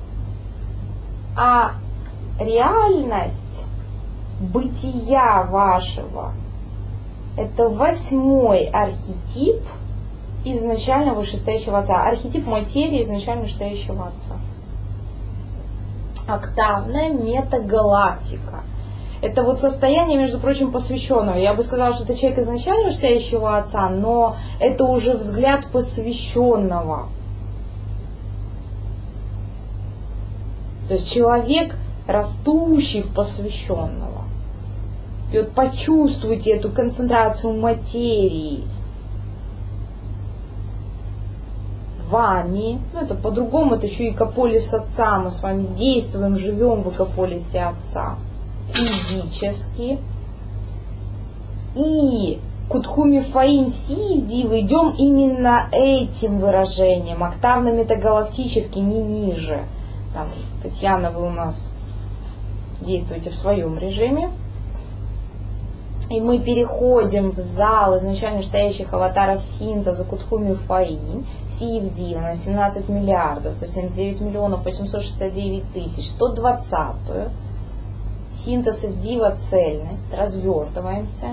А реальность бытия вашего — это восьмой архетип изначально вышестоящего Отца. Архетип материи изначально вышестоящего Отца. Октавная метагалактика. Это вот состояние, между прочим, посвященного. Я бы сказала, что это человек изначально вышестоящего Отца, но это уже взгляд посвященного. То есть человек, растущий в посвященного. И вот почувствуйте эту концентрацию материи вами. Ну, это по-другому, это еще и экополис Отца. Мы с вами действуем, живем в экополисе Отца. Физически. И Кутхуми Фаим Сиевдивы идем именно этим выражением, октавно-метагалактически, не ниже. Там, Татьяна, вы у нас действуете в своем режиме. И мы переходим в зал изначально стоящих аватаров синтеза Кутхуми Фаим Сиевдива на семнадцать миллиардов сто семьдесят девять миллионов восемьсот шестьдесят девять тысяч сто двадцатую. Синтез Ивдива цельность. Развертываемся.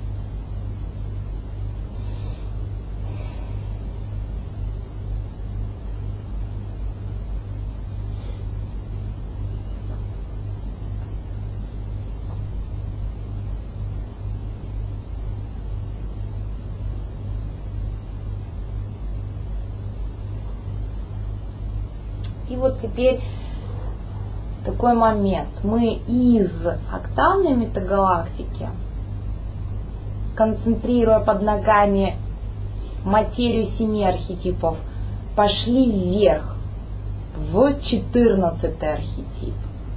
И вот теперь такой момент. Мы из октавной метагалактики, концентрируя под ногами материю семи архетипов, пошли вверх, в четырнадцатый архетип.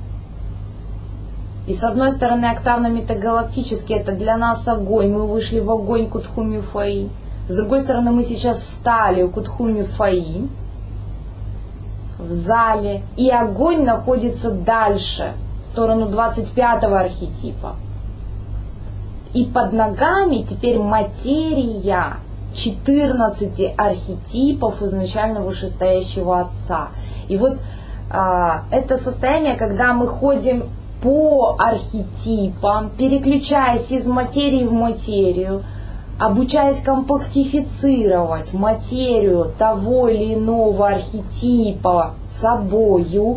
И с одной стороны, октавно-метагалактический — это для нас огонь. Мы вышли в огонь Кутхуми Фаи. С другой стороны, мы сейчас встали у Кутхуми Фаи в зале, и огонь находится дальше, в сторону двадцать пятого архетипа. И под ногами теперь материя четырнадцати архетипов изначально вышестоящего Отца. И вот а, это состояние, когда мы ходим по архетипам, переключаясь из материи в материю, обучаясь компактифицировать материю того или иного архетипа собою,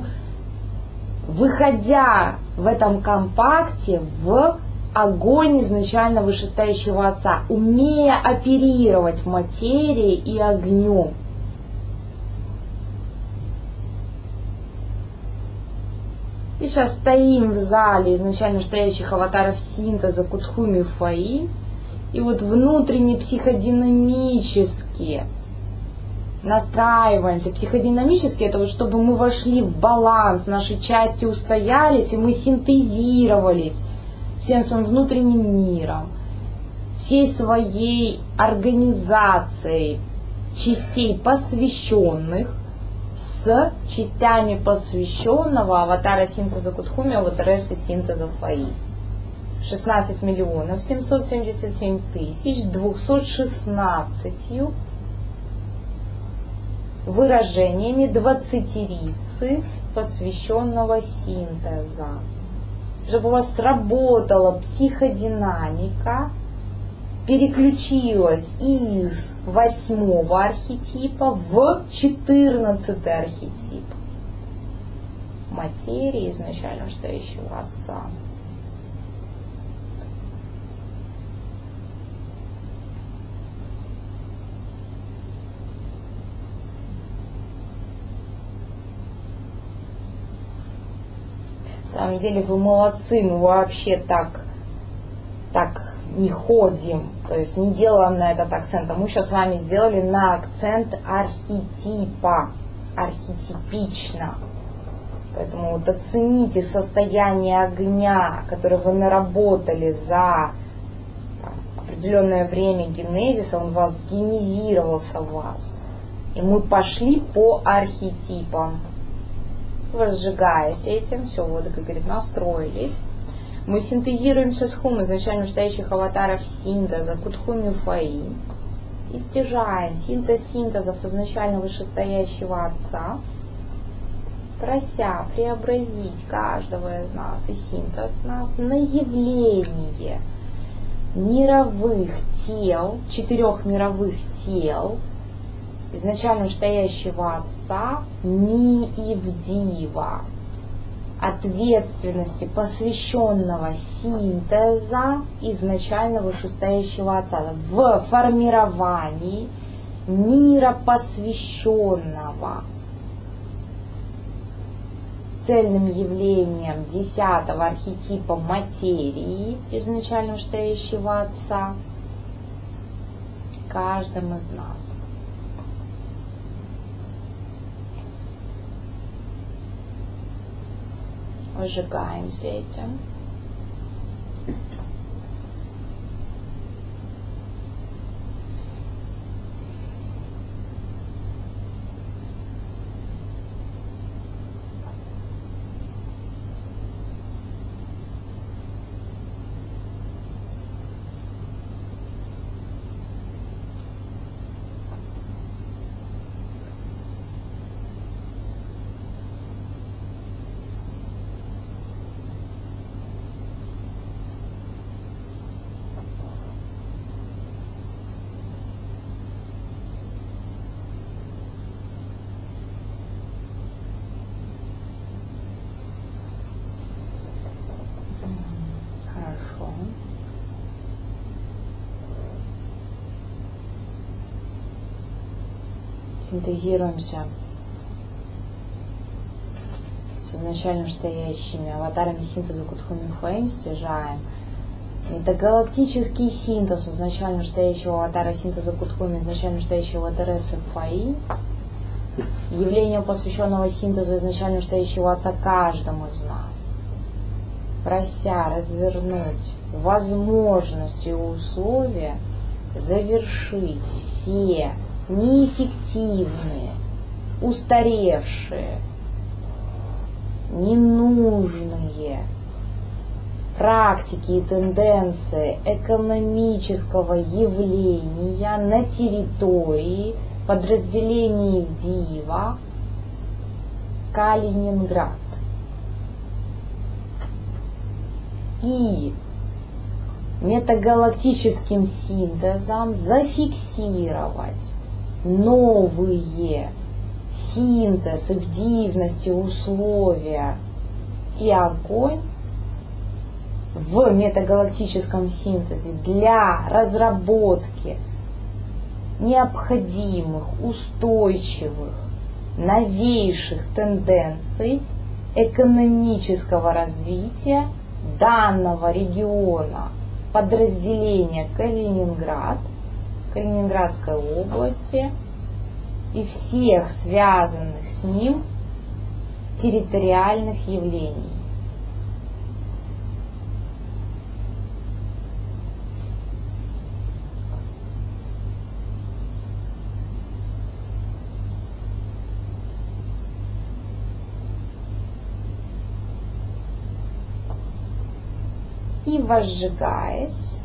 выходя в этом компакте в огонь изначально вышестоящего Отца, умея оперировать материей и огнем. И сейчас стоим в зале изначально стоящих аватаров синтеза Кутхуми Фаи. И вот внутренне психодинамически настраиваемся. Психодинамически — это вот чтобы мы вошли в баланс, наши части устоялись, и мы синтезировались всем своим внутренним миром, всей своей организацией частей посвященных с частями посвященного аватара синтеза Кутхуми, аватаресы синтеза Фаи. шестнадцать миллионов семьсот семьдесят семь тысяч двести шестнадцать выражениями двадцатерицы посвященного синтеза. Чтобы у вас сработала психодинамика переключилась из восьмого архетипа в четырнадцатый архетип материи изначально стоящего Отца. На самом деле вы молодцы, мы вообще так, так не ходим, то есть не делаем на этот акцент. А мы сейчас с вами сделали на акцент архетипа, архетипично. Поэтому вот оцените состояние огня, которое вы наработали за там, определенное время генезиса, он вас генезировался в вас. И мы пошли по архетипам. Разжигаясь этим, все, вот, как говорит, настроились. Мы синтезируемся с хум, изначально стоящих аватаров синтеза, кутхуми фаи. И стяжаем синтез синтезов изначально вышестоящего Отца, прося преобразить каждого из нас и синтез нас на явление мировых тел, четырех мировых тел, изначально стоящего Отца, Ни-Ивдива, ответственности посвященного синтеза изначально вышестоящего Отца в формировании мира посвященного цельным явлением десятого архетипа материи изначально вышестоящего Отца каждым из нас. Выжигаемся этим. Синтезируемся с изначально стоящими аватарами синтеза Кутхуми Фэйн, стяжаем метагалактический синтез изначально стоящего аватара синтеза Кутхуми, изначально стоящего Тересы Фаи, явление посвященного синтезу изначально стоящего Отца каждому из нас, прося развернуть возможности и условия завершить все неэффективные, устаревшие, ненужные практики и тенденции экономического явления на территории подразделений Ивдива Калининград. И метагалактическим синтезом зафиксировать новые синтез, ивдивности, условия и огонь в метагалактическом синтезе для разработки необходимых, устойчивых, новейших тенденций экономического развития данного региона подразделения Калининград, Калининградской области и всех связанных с ним территориальных явлений. И возжигаясь,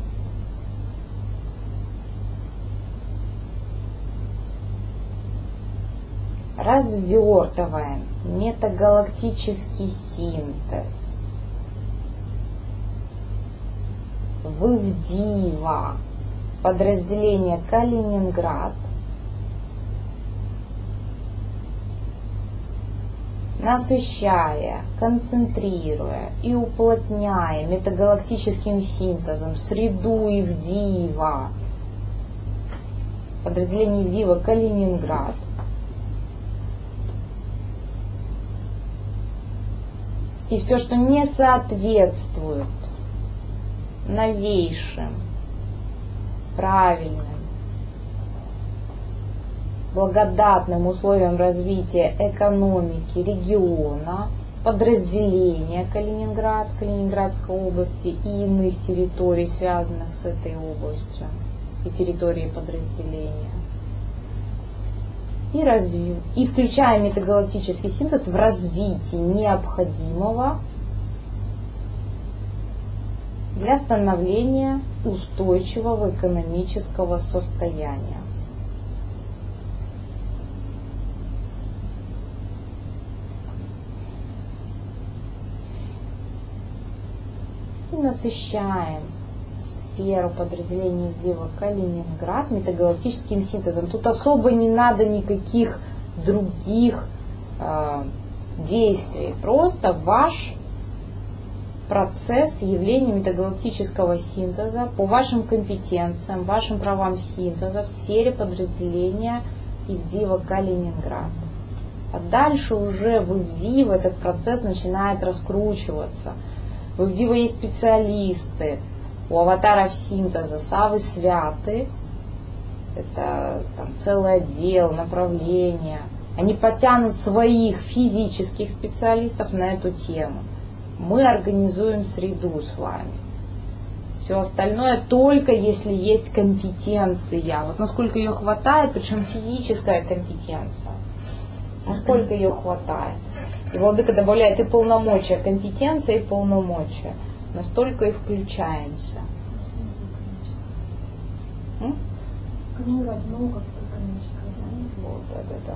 развертываем метагалактический синтез в Ивдива подразделение Калининград насыщая, концентрируя и уплотняя метагалактическим синтезом среду Ивдиева, подразделение Ивдиева Калининград, и все, что не соответствует новейшим, правильным, благодатным условиям развития экономики региона, подразделения Калининград, Калининградской области и иных территорий, связанных с этой областью, и территории подразделения. И, разви... и включая метагалактический синтез в развитии необходимого для становления устойчивого экономического состояния. И насыщаем сферу подразделения Ивдиева Калининград метагалактическим синтезом. Тут особо не надо никаких других э, действий. Просто ваш процесс явления метагалактического синтеза по вашим компетенциям, вашим правам синтеза в сфере подразделения Ивдиева Калининград. А дальше уже в Ивдиево этот процесс начинает раскручиваться. В Ивдиево есть специалисты, у аватаров синтеза, Савы Святы, это там целый отдел, направление. Они подтянут своих физических специалистов на эту тему. Мы организуем среду с вами. Все остальное только если есть компетенция. Вот насколько ее хватает, причем физическая компетенция. Насколько ее хватает. И владыка добавляет и полномочия, компетенция и полномочия. Настолько и включаемся. Кому родного, как экономическое занятие. Вот, да, да, да.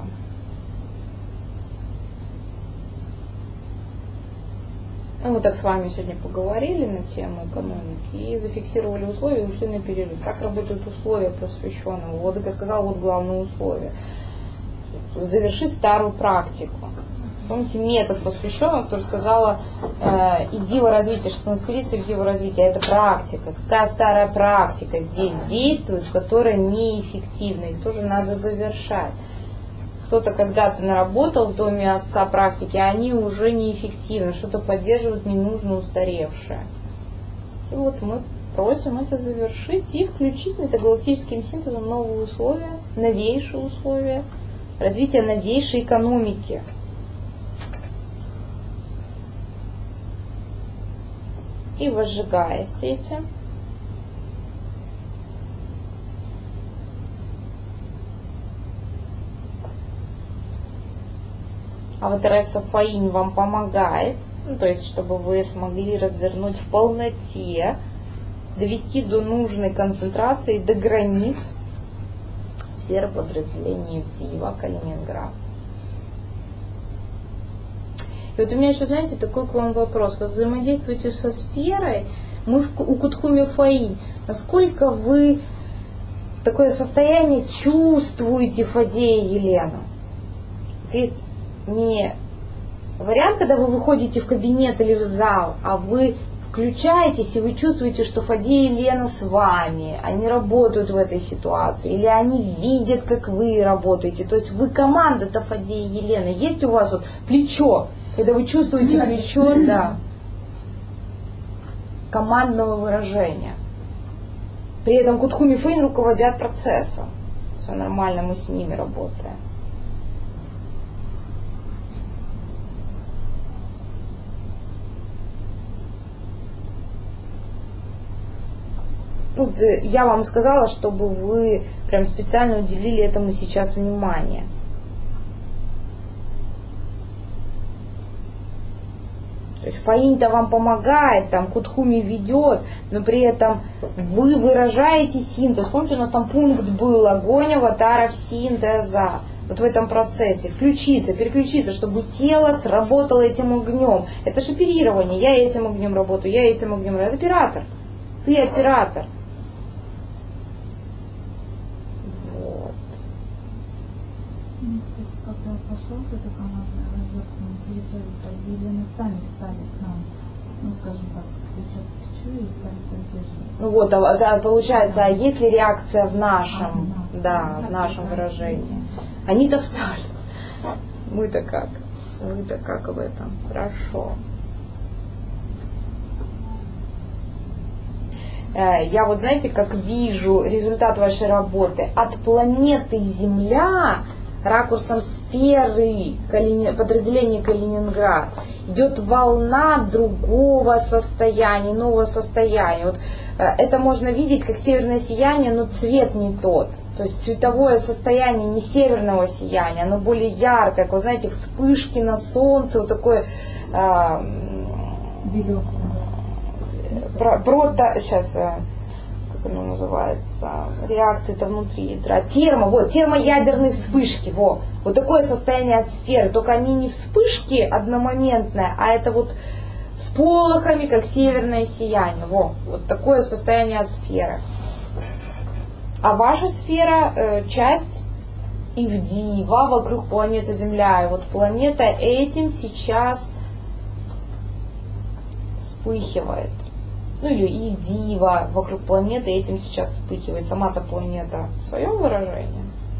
Ну, мы так с вами сегодня поговорили на тему экономики и зафиксировали условия и ушли на перерыв. Как работают условия просвещенного? Владыка сказал, вот главное условие. Завершить старую практику. Помните метод посвященного, который сказала, э, Ивдиево развитие, шестнадцатилетие Ивдиево развития, это практика. Какая старая практика здесь действует, которая неэффективна, и тоже надо завершать. Кто-то когда-то наработал в доме отца практики, а они уже неэффективны, что-то поддерживают ненужно устаревшее. И вот мы просим это завершить и включить метагалактическим синтезом новые условия, новейшие условия развития новейшей экономики. И возжигая сети, аватаресса Фаинь вам помогает, ну, то есть чтобы вы смогли развернуть в полноте, довести до нужной концентрации, до границ сферы подразделения Ивдиева Калининград. И вот у меня еще, знаете, такой к вам вопрос. Вы взаимодействуете со сферой, мы у Кутхуми Фаинь. Насколько вы такое состояние чувствуете Фадея Елену? Есть не вариант, когда вы выходите в кабинет или в зал, а вы включаетесь и вы чувствуете, что Фадея Елена с вами, они работают в этой ситуации, или они видят, как вы работаете. То есть вы команда-то Фадея Елены. Есть у вас вот плечо, когда вы чувствуете плечо, да, командного выражения. При этом Кутхуми Фаинь руководят процессом. Все нормально, мы с ними работаем. Вот я вам сказала, чтобы вы прям специально уделили этому сейчас внимание. То есть Фаинь-то вам помогает, там Кутхуми ведет, но при этом вы выражаете синтез. Помните, у нас там пункт был огонь аватаров синтеза. Вот в этом процессе включиться, переключиться, чтобы тело сработало этим огнем. Это же оперирование. Я этим огнем работаю, я этим огнем работаю. Это оператор. Ты оператор. Кстати, когда пошла вот эта командная разведка на территорию, то Елены сами встали к нам, ну, скажем так, плечо к плечу и стали поддерживать. Ну вот, а, да, получается, а есть ли реакция в нашем, А, в нас. да, Ну, в нашем так, выражении? Они-то встали. Мы-то как? Мы-то как в этом? Хорошо. Я вот, знаете, как вижу результат вашей работы. От планеты Земля, ракурсом сферы Калини... подразделения Калининград, идет волна другого состояния, нового состояния. Вот это можно видеть как северное сияние, но цвет не тот. То есть цветовое состояние не северного сияния, оно более яркое, как вы знаете, вспышки на солнце, вот такое... Э, Про, прото, сейчас, как оно называется, реакции-то внутри ядра, термо, вот, термоядерные вспышки, во, вот такое состояние от сферы, только они не вспышки одномоментные, а это вот всполохами, как северное сияние, во, вот такое состояние от сферы. А ваша сфера, э, часть Ивдива вокруг планеты Земля, и вот планета этим сейчас вспыхивает. Ну или их дива вокруг планеты этим сейчас вспыхивает. Сама-то планета в своем выражении.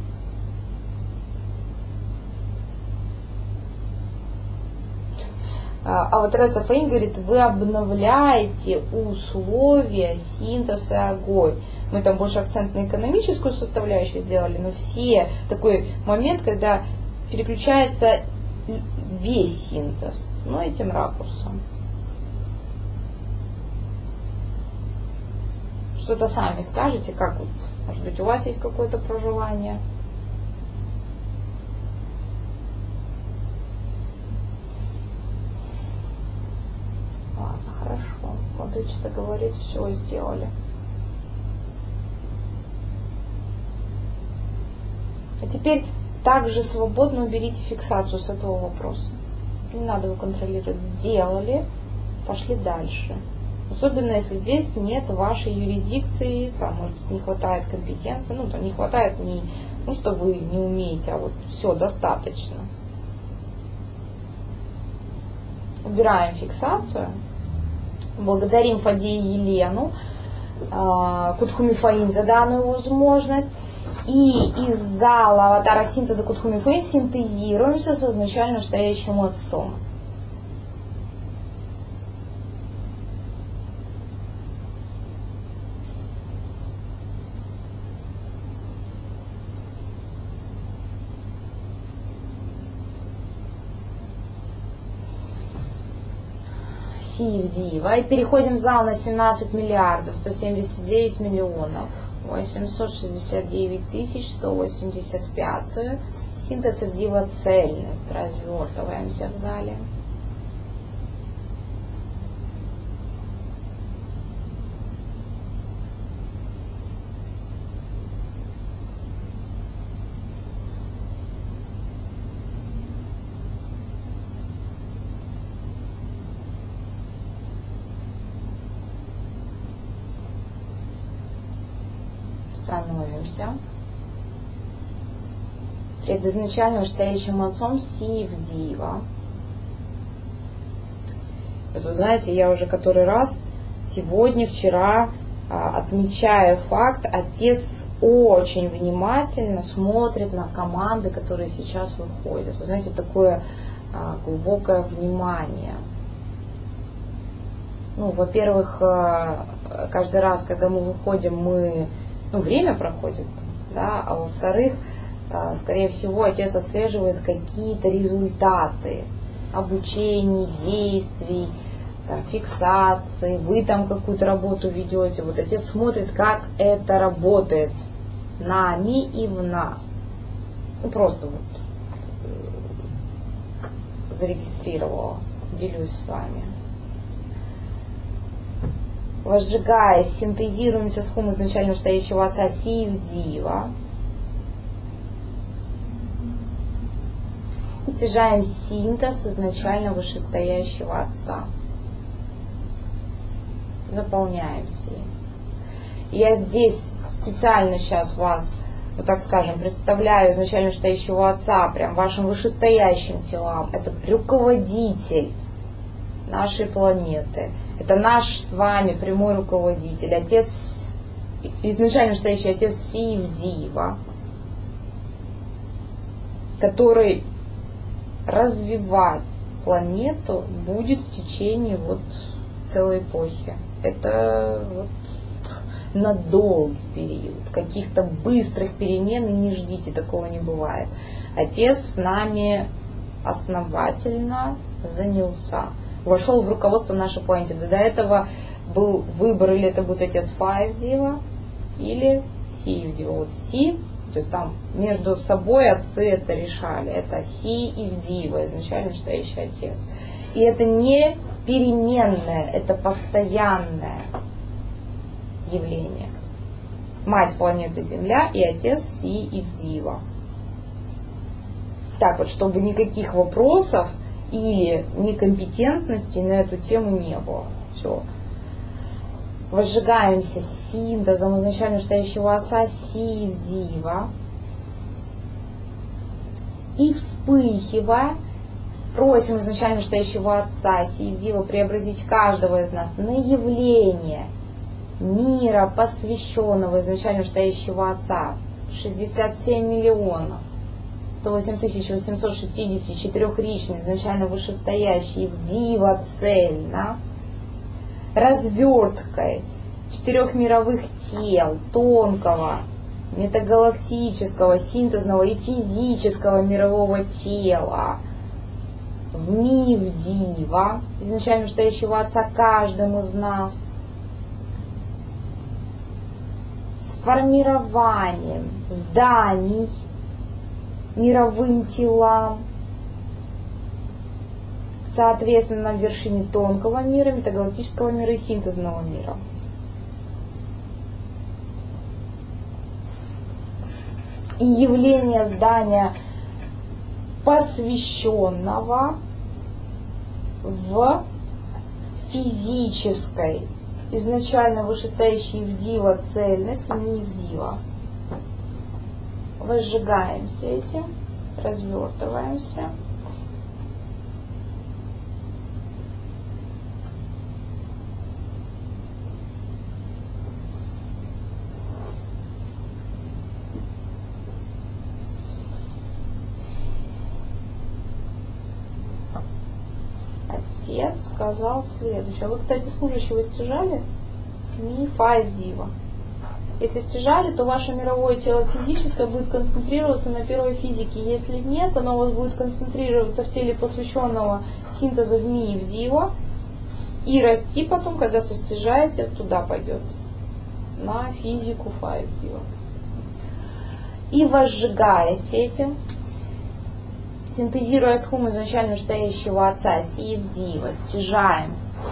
А вот Тереса Фаин говорит, вы обновляете условия синтеза огонь. Мы там больше акцент на экономическую составляющую сделали, но все такой момент, когда переключается весь синтез, но этим ракурсом. Что-то сами скажете, как вот, может быть, у вас есть какое-то проживание? Ладно, хорошо. Владычица говорит, все сделали. А теперь также свободно уберите фиксацию с этого вопроса. Не надо его контролировать. Сделали, пошли дальше. Особенно если здесь нет вашей юрисдикции, там, может быть, не хватает компетенции, ну, там не хватает не, ну, что вы не умеете, а вот все достаточно. Убираем фиксацию. Благодарим Фадею Елену, Кутхуми Фаин за данную возможность. И из зала аватаров синтеза Кутхуми Фаин синтезируемся с изначально стоящим отцом. Сивдива. И переходим в зал на семнадцать миллиардов сто семьдесят девять миллионов восемьсот шестьдесят девять тысяч сто восемьдесят пять. Синтез Ивдива цельность. Развертываемся в зале. Становимся пред изначально вышестоящим отцом Сивдива. Вот вы знаете, я уже который раз сегодня, вчера а, отмечаю факт, отец очень внимательно смотрит на команды, которые сейчас выходят. Вы знаете, такое а, глубокое внимание. Ну, во-первых, а, каждый раз, когда мы выходим, мы Ну, время проходит, да, а во-вторых, скорее всего, отец отслеживает какие-то результаты обучений, действий, там, фиксации, вы там какую-то работу ведете. Вот отец смотрит, как это работает нами и в нас. Ну, просто вот зарегистрировала, делюсь с вами. Возжигаясь, синтезируемся с хум изначально стоящего отца Сивдива. И стяжаем синтез изначально вышестоящего отца. Заполняемся им. Я здесь специально сейчас вас ну так скажем, представляю изначально стоящего Отца прям вашим вышестоящим телам. Это руководитель нашей планеты. Это наш с вами прямой руководитель, Отец, изначально стоящий Отец Сивдива, который развивать планету будет в течение вот целой эпохи. Это вот на долгий период. Каких-то быстрых перемен и не ждите, такого не бывает. Отец с нами основательно занялся. Вошел в руководство нашей планеты. До этого был выбор, или это будет Отец Файвдива, или Сивдива. Вот Си, то есть там между собой отцы это решали. Это Си и Вдива, изначально стоящий Отец. И это не переменное, это постоянное явление. Мать планеты Земля и Отец Си и Вдива. Так вот, чтобы никаких вопросов или некомпетентности на эту тему не было. Все. Возжигаемся синтезом изначально стоящего Отца Си и Вдива. И вспыхивая, просим изначально стоящего Отца Си и Вдива преобразить каждого из нас на явление мира, посвященного изначально стоящего Отца. шестьдесят семь миллионов сто восемь тысяч восемьсот шестьдесят четырехричный, изначально вышестоящий Вдива цельно, разверткой четырех мировых тел, тонкого, метагалактического, синтезного и физического мирового тела, в Ми Вдива, изначально стоящего Отца каждому из нас, с формированием зданий мировым телам, соответственно, в вершине тонкого мира, метагалактического мира и синтезного мира. И явление здания, посвященного в физической, изначально вышестоящей Вдива цельности, не Вдива. Возжигаемся этим, развертываемся. Отец сказал следующее. Вы, кстати, служащего стяжали? Ми Файвдива. Если стяжали, то ваше мировое тело физическое будет концентрироваться на первой физике. Если нет, оно у вас будет концентрироваться в теле посвященного синтеза в Ми и Вдива и расти потом, когда состяжаете, туда пойдет, на физику Файвдива. И возжигаясь этим, синтезируя схему изначально стоящего Отца Си и Вдива, стяжаем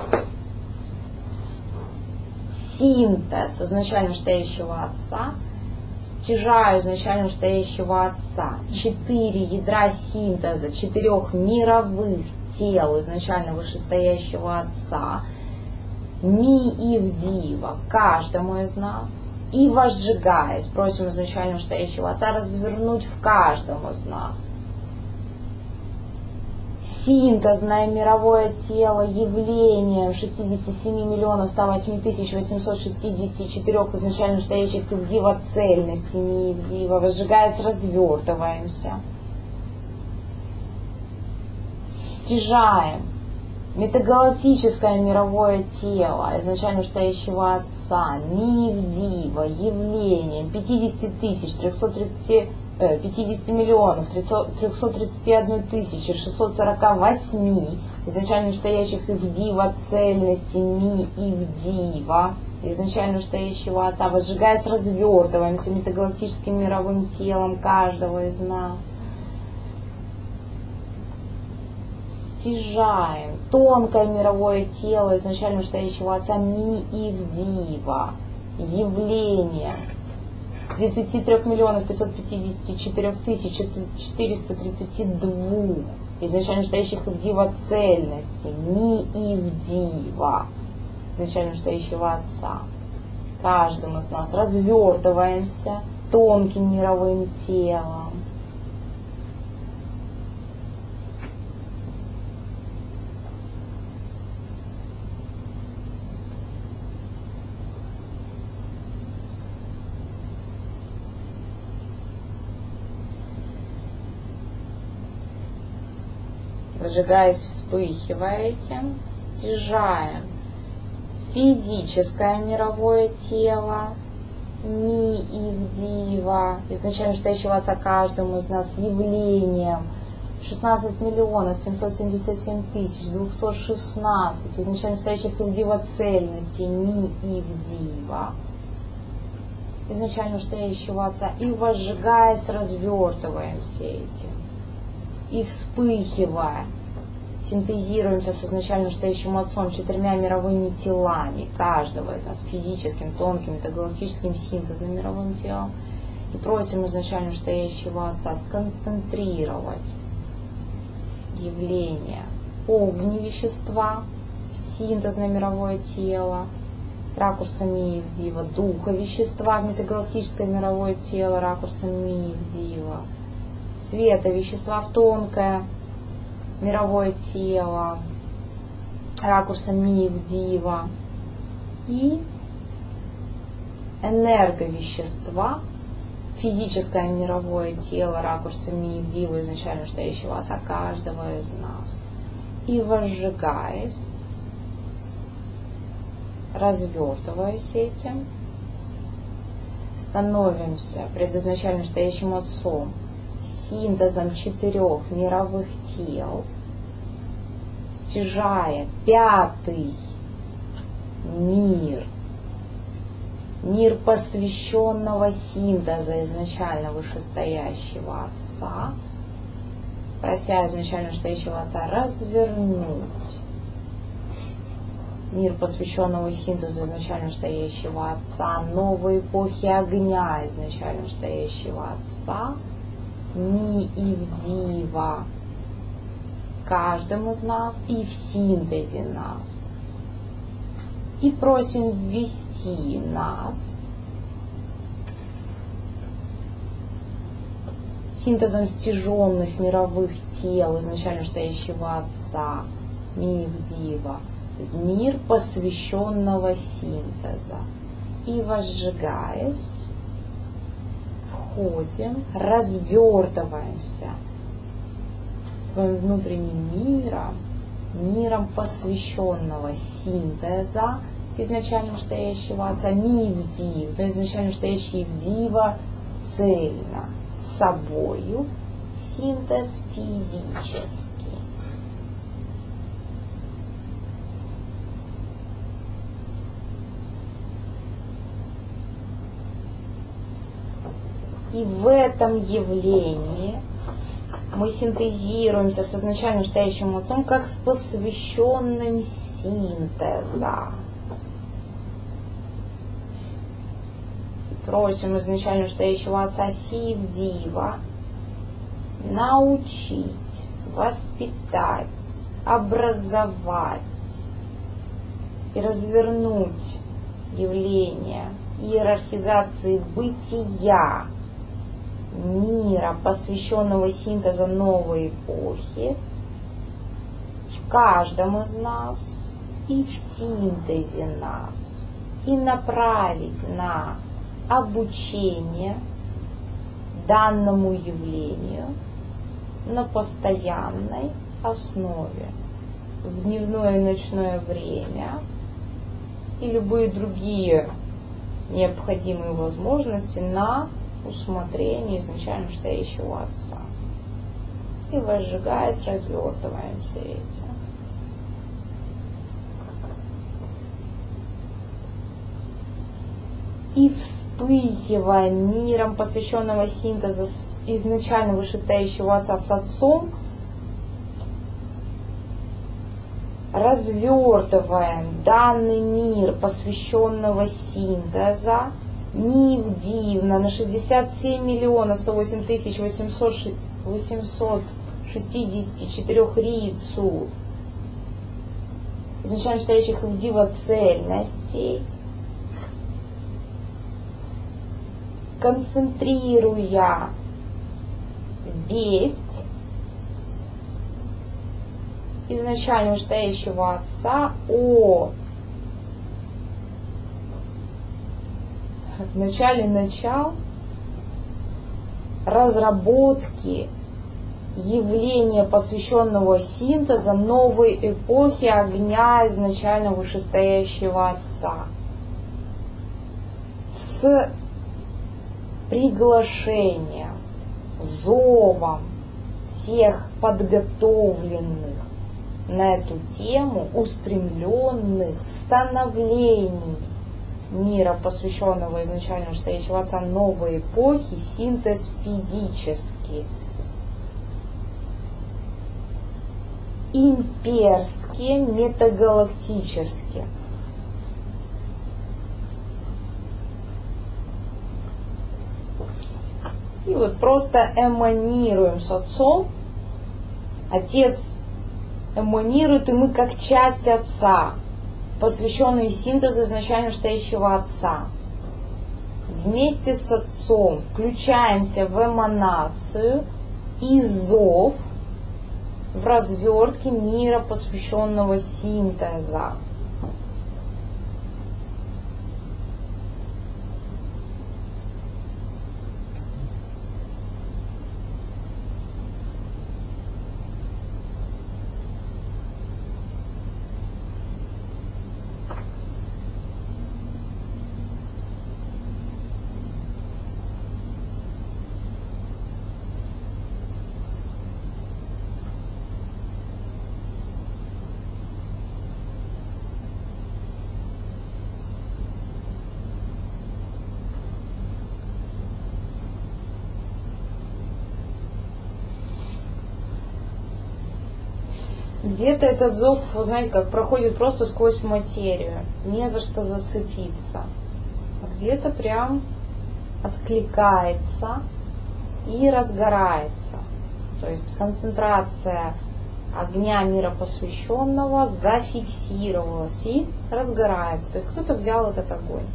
синтез изначально стоящего Отца, стяжаю изначально стоящего Отца четыре ядра синтеза четырех мировых тел изначально вышестоящего Отца, Ми и Вдива каждому из нас, и возжигаясь, просим изначально стоящего Отца развернуть в каждом из нас синтезное мировое тело явлением шестьдесят семь миллионов сто восемь тысяч восемьсот шестьдесят четыре изначально стоящих и Вдива цельности, Ми и Вдива. Возжигаясь, развертываемся. Стяжаем метагалактическое мировое тело изначально стоящего Отца, Ми и Вдива, явлением пятьдесят тысяч триста тридцать пятьдесят миллионов триста тридцать одна тысяча шестьсот сорок восемь изначально стоящих и Вдива цельности, Ми и Вдива, изначально стоящего Отца. Возжигаясь, развертываемся метагалактическим мировым телом каждого из нас. Стяжаем тонкое мировое тело изначально стоящего Отца, Ми и Вдива, явление тридцать три миллиона пятьсот пятьдесят четыре тысячи четыреста тридцать два изначально стоящих и Вдива цельности, Ми и Вдива, изначально стоящего Отца. Каждому из нас развертываемся тонким мировым телом. Зажигаясь, вспыхиваете, стяжаем физическое мировое тело, Ми Ивдива, изначально стоящего Отца каждому из нас явлением, шестнадцать миллионов семьсот семьдесят семь тысяч двести шестнадцать, изначально стоящих Ивдива цельностей, Ми Ивдива, изначально стоящего Отца, и возжигаясь, развертываем все эти. И вспыхивая, синтезируемся с изначально стоящим Отцом четырьмя мировыми телами, каждого из нас физическим, тонким, галактическим синтезным мировым телом, и просим изначально стоящего Отца сконцентрировать явление огневещества в синтезное мировое тело, ракурсами Ивдива, духа вещества в метагалактическое мировое тело, ракурсами Ивдива, света вещества в тонкое мировое тело, ракурсом Ивдива, и энерговещества, физическое мировое тело, ракурсом Ивдива, изначально стоящего Отца каждого из нас, и возжигаясь, развертываясь этим, становимся пред изначально стоящим Отцом синтезом четырех мировых тел, стяжая пятый мир, мир посвященного синтеза изначально вышестоящего Отца, прося изначально вышестоящего Отца развернуть мир посвященного синтезу изначально вышестоящего Отца, новой эпохи огня изначально вышестоящего Отца, Ми Ивдива каждым из нас и в синтезе нас. И просим ввести нас синтезом стяженных мировых тел изначально стоящего Отца, Ми Ивдива, в мир посвященного синтеза. И возжигаясь, входим, развертываемся своим внутренним миром, миром посвященного синтеза изначально стоящего Отца, Ми Ивдив, да, изначально стоящий Ивдива цельно с собою, синтез физический. И в этом явлении мы синтезируемся с изначально стоящим Отцом как с посвященным синтеза. Просим изначально стоящего Отца Сивдива научить, воспитать, образовать и развернуть явление иерархизации бытия мира, посвященного синтеза новой эпохи, в каждом из нас и в синтезе нас, и направить на обучение данному явлению на постоянной основе в дневное и ночное время и любые другие необходимые возможности на усмотрение изначально стоящего Отца. И возжигаясь, развертываемся этим. И вспыхивая миром посвященного синтеза изначально вышестоящего Отца с Отцом, развертываем данный мир посвященного синтеза Ми Ивдивна на шестьдесят семь миллионов сто восемь тысяч восемьсот шестьдесят четыре рицу изначально стоящих Ивдива цельностей, концентрируя весть изначально вышестоящего Отца о начале начал разработки явления посвященного синтеза новой эпохи огня изначально вышестоящего Отца с приглашением, зовом всех подготовленных на эту тему, устремленных в становлении мира, посвященного изначально вышестоящего Отца новой эпохи, синтез физический, имперский, метагалактический. И вот просто эманируем с Отцом. Отец эманирует, и мы как часть Отца, посвященные синтезу изначально вышестоящего Отца. Вместе с Отцом включаемся в эманацию и зов в развертке мира, посвященного синтеза. Где-то этот зов, вы знаете, как проходит просто сквозь материю, не за что зацепиться. А где-то прям откликается и разгорается. То есть концентрация огня мира посвященного зафиксировалась и разгорается. То есть кто-то взял этот огонь.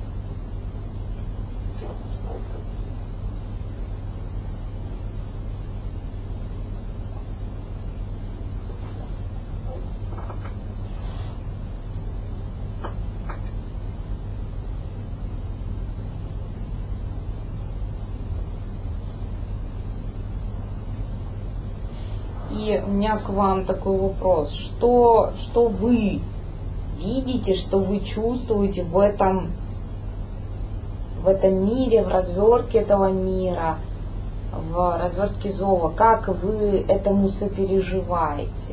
И у меня к вам такой вопрос. Что, что вы видите, что вы чувствуете в этом, в этом мире, в развертке этого мира, в развертке зова? Как вы этому сопереживаете?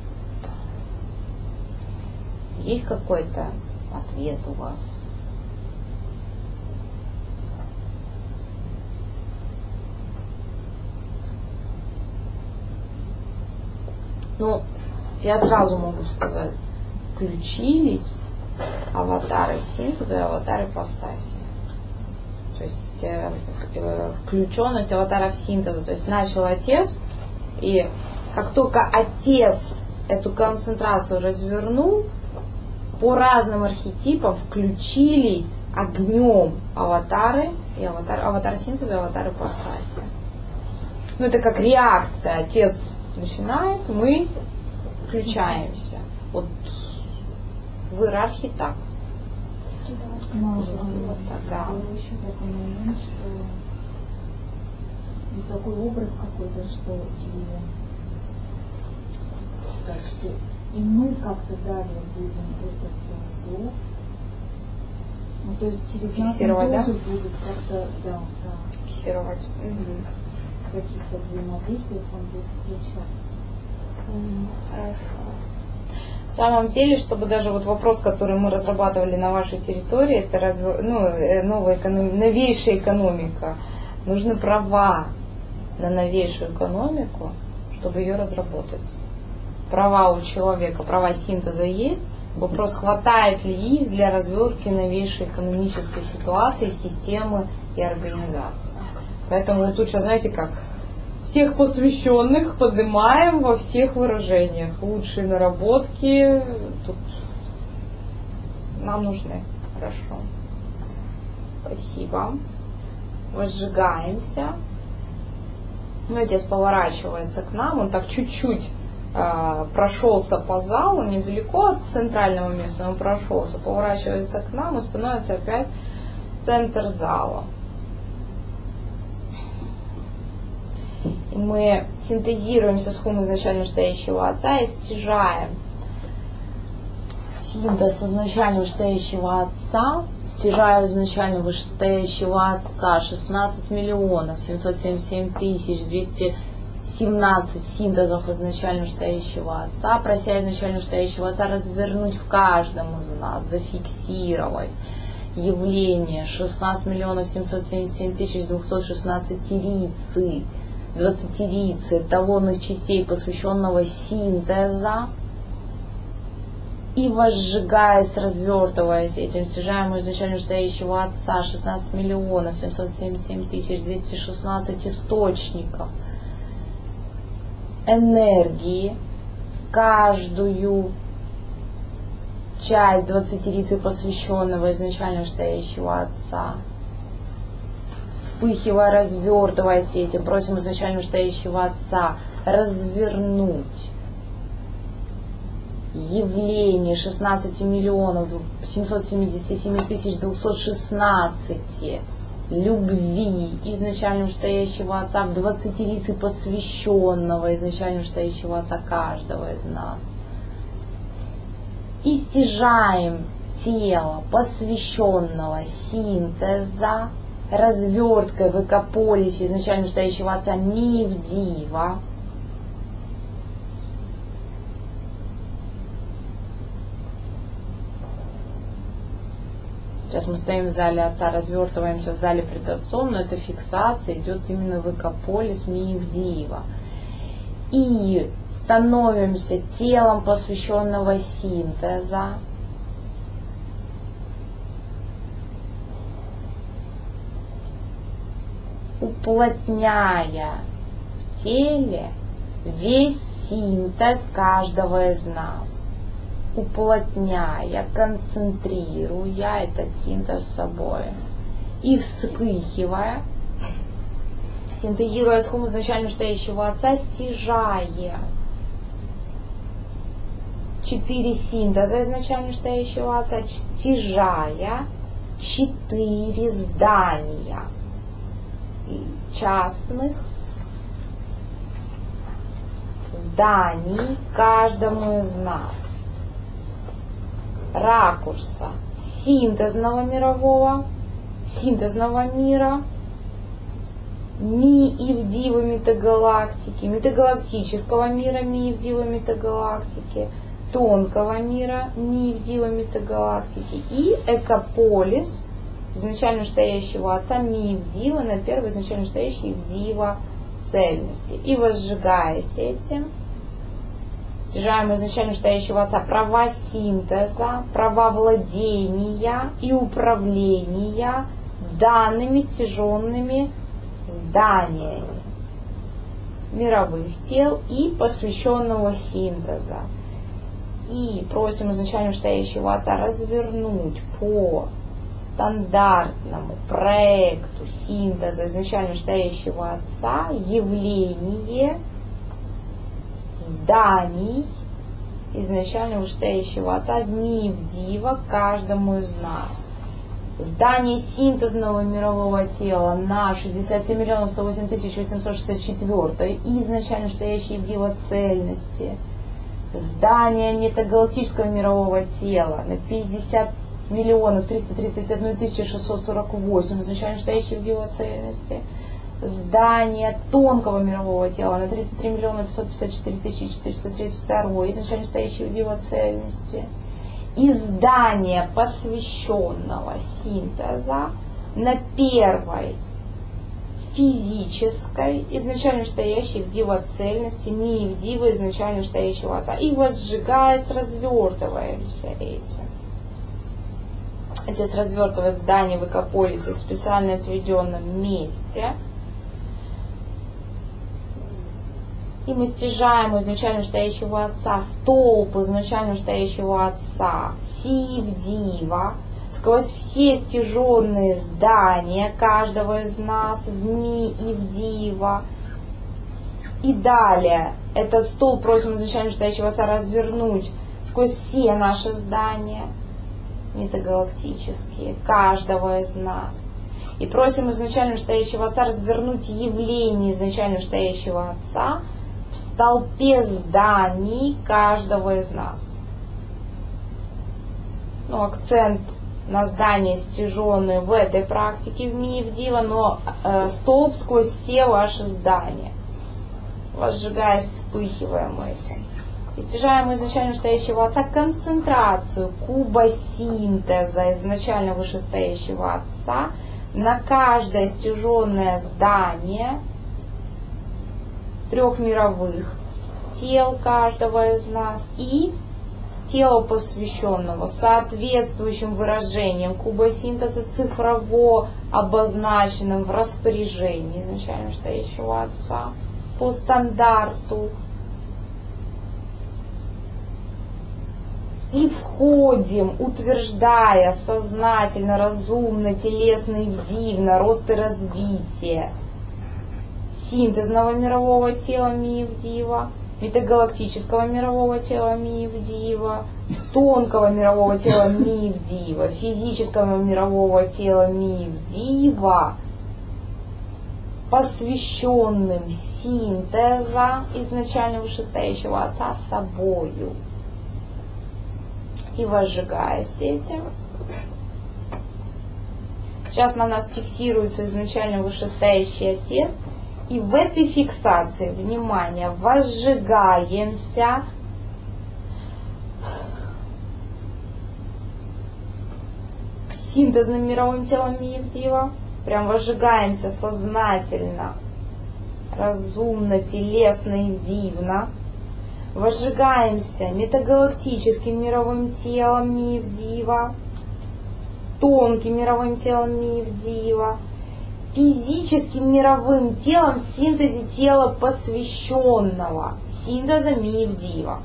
Есть какой-то ответ у вас? Ну, я сразу могу сказать, включились аватары синтеза и аватары ипостаси. То есть э, э, включенность аватаров синтеза. То есть начал Отец, и как только Отец эту концентрацию развернул, по разным архетипам включились огнем аватары, и аватар, аватар синтеза, и аватар ипостаси. Ну, это как реакция. Отец начинает, мы включаемся. Вот в иерархии так. Может, вот так, да. был еще такой момент, что ну, такой образ какой-то, что и, так, что и мы как-то далее будем этот зов. Ну, то есть через нас он тоже, да, будет как-то, да, да. Фиксировать. Угу. В каких-то взаимодействиях он будет включаться. Хорошо. В самом деле, чтобы даже вот вопрос, который мы разрабатывали на вашей территории, это разве, ну, новая эконом, новейшая экономика, нужны права на новейшую экономику, чтобы ее разработать. Права у человека, права синтеза есть. Вопрос, хватает ли их для развертки новейшей экономической ситуации, системы и организации. Поэтому вот тут сейчас, знаете, как всех посвященных поднимаем во всех выражениях. Лучшие наработки тут нам нужны. Хорошо. Спасибо. возжигаемся. Ну, отец поворачивается к нам, он так чуть-чуть э, прошелся по залу, недалеко от центрального места, он прошелся, поворачивается к нам и становится опять в центр зала. И мы синтезируемся с хум изначально вышестоящего Отца и стяжаем синтез изначально вышестоящего Отца, стяжаю изначально вышестоящего Отца шестнадцать миллионов семьсот семьдесят семь тысяч двести семнадцать синтезов изначально вышестоящего Отца, прося изначально вышестоящего Отца развернуть в каждом из нас, зафиксировать явление шестнадцать миллионов семьсот семьдесят семь тысяч двести шестнадцать рицы, двадцать рицы, эталонных частей посвященного синтеза, и возжигаясь, развертываясь этим стяжаемым изначально вышестоящего Отца шестнадцать миллионов семьсот семьдесят семь тысяч двести шестнадцать источников энергии, каждую часть двадцати рицы посвященного изначально вышестоящего Отца, вспыхивая, развертываясь этим, просим изначально вышестоящего Отца развернуть явление шестнадцать миллионов семьсот семьдесят семь тысяч двести шестнадцать любви изначально вышестоящего Отца в двадцати рицы посвященного изначально вышестоящего Отца каждого из нас. И стяжаем тело посвященного синтеза разверткой в экополисе изначально вышестоящего Отца Мивдива. Сейчас мы стоим в зале Отца, развертываемся в зале пред Отцом, но эта фиксация идет именно в экополис Мивдива. И становимся телом посвященного синтеза, уплотняя в теле весь синтез каждого из нас, уплотняя, концентрируя этот синтез собой и вспыхивая, синтезируя с хум изначально вышестоящего Отца, стяжая четыре синтеза изначально вышестоящего Отца, стяжая четыре здания частных зданий каждому из нас, ракурса синтезного мирового, синтезного мира, Ми-Ивдивы метагалактики, метагалактического мира Ми-Ивдивы метагалактики, тонкого мира Ми-Ивдивы метагалактики и экополис изначально вышестоящего Отца Ми-Ивдива на первый изначально вышестоящий Ивдива цельности. И возжигаясь этим, стяжаем изначально вышестоящего Отца права синтеза, права владения и управления данными стяженными зданиями мировых тел и посвященного синтеза. И просим изначально вышестоящего Отца развернуть по стандартному проекту синтеза изначально вышестоящего Отца явление зданий изначально вышестоящего Отца в Мивдива каждому из нас. Здание синтезного мирового тела на шестьдесят семь миллионов сто восемь тысяч восемьсот шестьдесят четыре и изначально вышестоящей Ивдива цельности. Здание метагалактического мирового тела на пятьдесят миллионов триста тридцать одна тысяча шестьсот сорок восемь изначально вышестоящей Ивдива цельности. Здание тонкого мирового тела на тридцать три миллиона пятьсот пятьдесят четыре тысячи четыреста тридцать два изначально вышестоящей Ивдива цельности. И здание посвященного синтеза на первой физической изначально вышестоящей Ивдива цельности, не Ивдива изначально вышестоящего Отца. И возжигаясь, развертываемся этим. Отец развертывает здание в экополисе в специально отведенном месте. И мы стяжаем у изначально вышестоящего Отца столб изначально вышестоящего Отца Сивдива сквозь все стяженные здания каждого из нас в Ми и в Дива. И далее этот стол просим изначально вышестоящего Отца развернуть сквозь все наши здания метагалактические, каждого из нас. И просим изначально вышестоящего Отца развернуть явление изначально вышестоящего Отца в столпе зданий каждого из нас. Ну, акцент на здание стяженное в этой практике в Ми и в Дива, но э, столб сквозь все ваши здания. Возжигаясь, вспыхиваем этим. И стяжаем изначально вышестоящего Отца концентрацию куба синтеза изначально вышестоящего Отца на каждое стяженное здание трех мировых тел каждого из нас и тело посвященного соответствующим выражением куба синтеза цифрово обозначенным в распоряжении изначально вышестоящего Отца по стандарту. И входим, утверждая сознательно, разумно, телесно и дивно рост и развитие синтезного мирового тела Ми и в Дива, метагалактического мирового тела Ми и в Дива, тонкого мирового тела Ми и в Дива, физического мирового тела Ми и в Дива, посвященным синтеза изначально вышестоящего Отца собою. И возжигаясь этим, сейчас на нас фиксируется изначально вышестоящий Отец, и в этой фиксации, внимание, возжигаемся синтезным мировым телом Ми и в Дива, прям возжигаемся сознательно, разумно, телесно и дивно, возжигаемся метагалактическим мировым телом Ми и в Дива, тонким мировым телом Ми и в Дива, физическим мировым телом в синтезе тела посвященного, синтеза Ми и в Дива.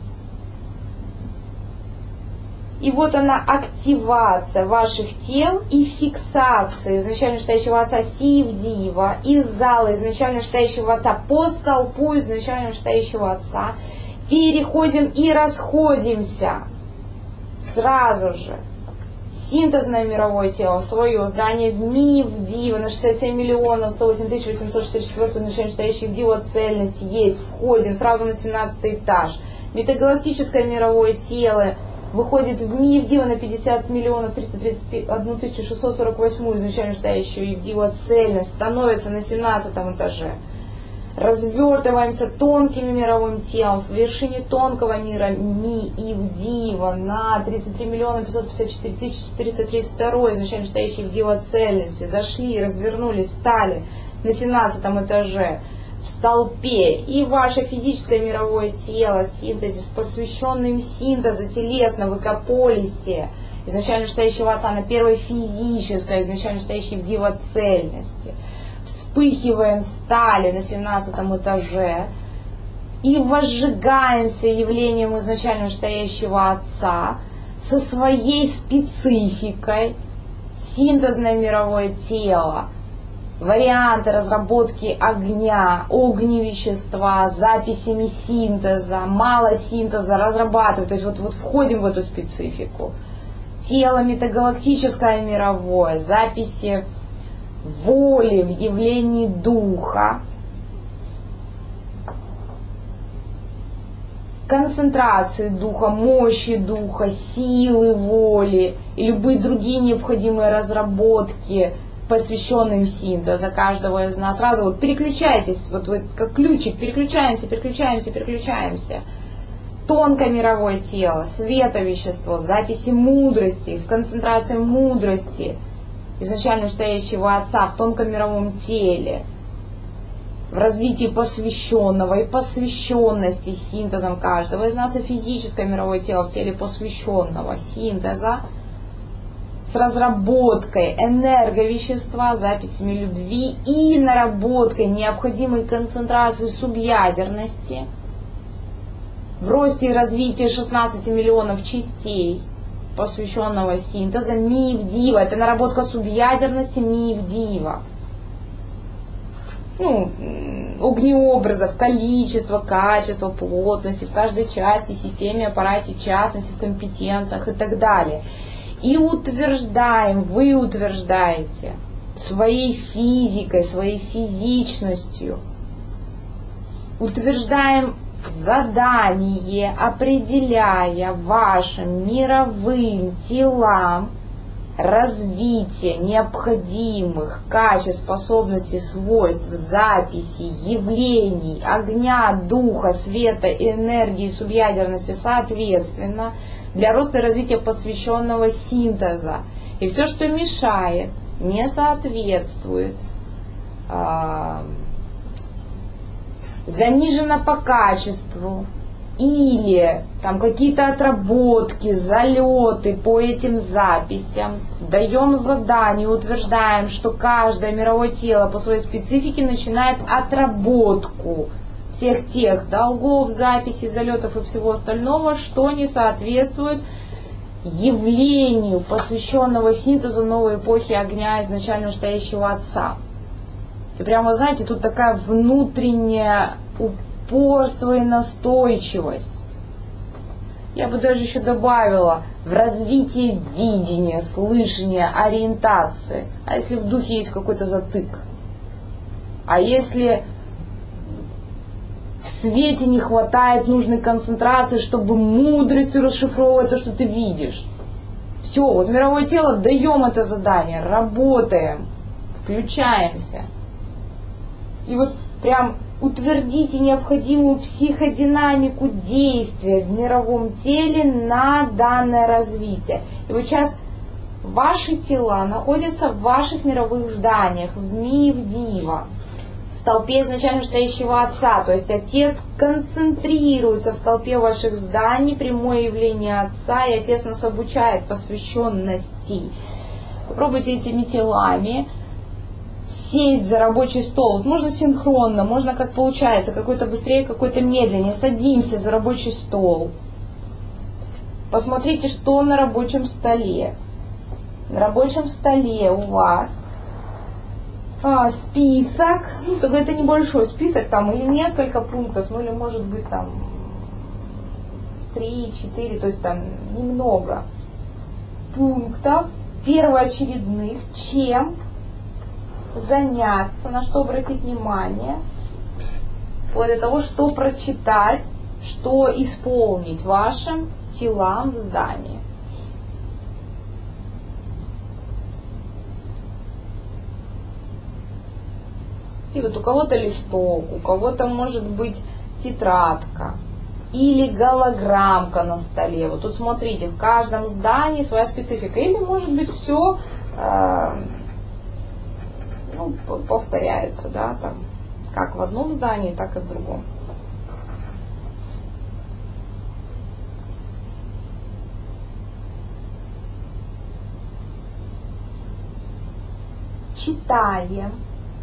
И вот она, активация ваших тел и фиксация изначально вышестоящего Отца Си и в Дива из зала изначально вышестоящего Отца по столпу изначально вышестоящего Отца. Переходим и расходимся сразу же. Синтезное мировое тело, свое здание в Ми и в Дива на шестьдесят семь миллионов сто восемь тысяч восемьсот шестьдесят четыре изначально вышестоящий в Дива цельность есть. Входим сразу на семнадцатый этаж. Метагалактическое мировое тело выходит в Ми и в Дива на пятьдесят миллионов триста тридцать одну тысячу шестьсот сорок восемь изначально вышестоящую в Дива цельность, становится на семнадцатом этаже. Развертываемся тонким мировым телом в вершине тонкого мира Ми и в Дива на тридцать три миллиона пятьсот пятьдесят четыре тысячи четыреста тридцать два изначально вышестоящие в Дива цельности. Зашли, развернулись, встали на семнадцатом этаже в столпе. И ваше физическое мировое тело, синтезис, посвященным синтезу телесно в Экополисе, изначально вышестоящего Отца на первой физической, изначально вышестоящей в Дива цельности. Вспыхиваем, встали на семнадцатом этаже и возжигаемся явлением изначально вышестоящего Отца со своей спецификой, синтезное мировое тело, варианты разработки огня, огневещества, записями синтеза, мало синтеза разрабатывать, то есть вот, вот входим в эту специфику. Тело метагалактическое мировое, записи воли в явлении духа, концентрации духа, мощи духа, силы воли и любые другие необходимые разработки, посвященным синтеза каждого из нас. Сразу вот переключайтесь, вот, вот как ключик, переключаемся, переключаемся, переключаемся. Тонкое мировое тело, световещество, записи мудрости, в концентрации мудрости изначально вышестоящего Отца в тонком мировом теле, в развитии посвященного и посвященности синтезом каждого из нас, и физическое мировое тело в теле посвященного синтеза с разработкой энерговещества, записями любви и наработкой необходимой концентрации субъядерности в росте и развитии шестнадцати миллионов частей посвященного синтеза Миевдива. Это наработка субъядерности Миевдива. Ну, огнеобразов, количество, качество, плотности в каждой части, системе, аппарате, частности, в компетенциях и так далее. И утверждаем, вы утверждаете своей физикой, своей физичностью, утверждаем задание, определяя вашим мировым телам развитие необходимых качеств, способностей, свойств, записей, явлений, огня, духа, света, энергии, субъядерности соответственно для роста и развития посвященного синтеза. И все, что мешает, не соответствует, а, занижено по качеству, или там какие-то отработки, залеты по этим записям, даем задание, утверждаем, что каждое мировое тело по своей специфике начинает отработку всех тех долгов, записей, залетов и всего остального, что не соответствует явлению посвященного синтезу новой эпохи огня изначально настоящего Отца. И прямо, знаете, тут такая внутренняя упорство и настойчивость. Я бы даже еще добавила в развитие видения, слышания, ориентации. А если в духе есть какой-то затык? А если в свете не хватает нужной концентрации, чтобы мудростью расшифровывать то, что ты видишь? Все, вот мировое тело, даем это задание, работаем, включаемся. И вот прям утвердите необходимую психодинамику действия в мировом теле на данное развитие. И вот сейчас ваши тела находятся в ваших мировых зданиях, в Миевдива, в столпе изначально настоящего Отца. То есть Отец концентрируется в столпе ваших зданий, прямое явление Отца, и Отец нас обучает посвященности. Попробуйте этими телами сесть за рабочий стол. Вот можно синхронно, можно как получается, какой-то быстрее, какой-то медленнее. Садимся за рабочий стол. Посмотрите, что на рабочем столе. На рабочем столе у вас а, список, ну, только это небольшой список, там, или несколько пунктов, ну, или может быть там три-четыре, то есть там немного пунктов первоочередных, чем заняться, на что обратить внимание, вплоть до того, что прочитать, что исполнить вашим телам в здании. И вот у кого-то листок, у кого-то может быть тетрадка или голограммка на столе. Вот тут смотрите, в каждом здании своя специфика. Или может быть все э, ну, повторяется, да, там, как в одном здании, так и в другом. Читаем.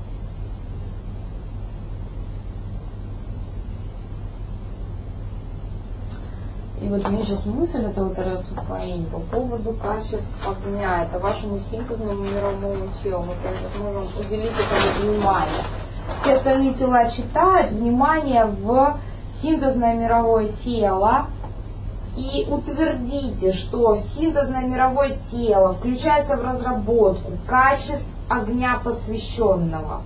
И вот у меня сейчас мысль, это вот рассыпание по поводу качеств огня. Это вашему синтезному мировому телу. Мы прям сейчас можем уделить этому внимание. Все остальные тела читают, внимание в синтезное мировое тело. И утвердите, что синтезное мировое тело включается в разработку качеств огня посвященного.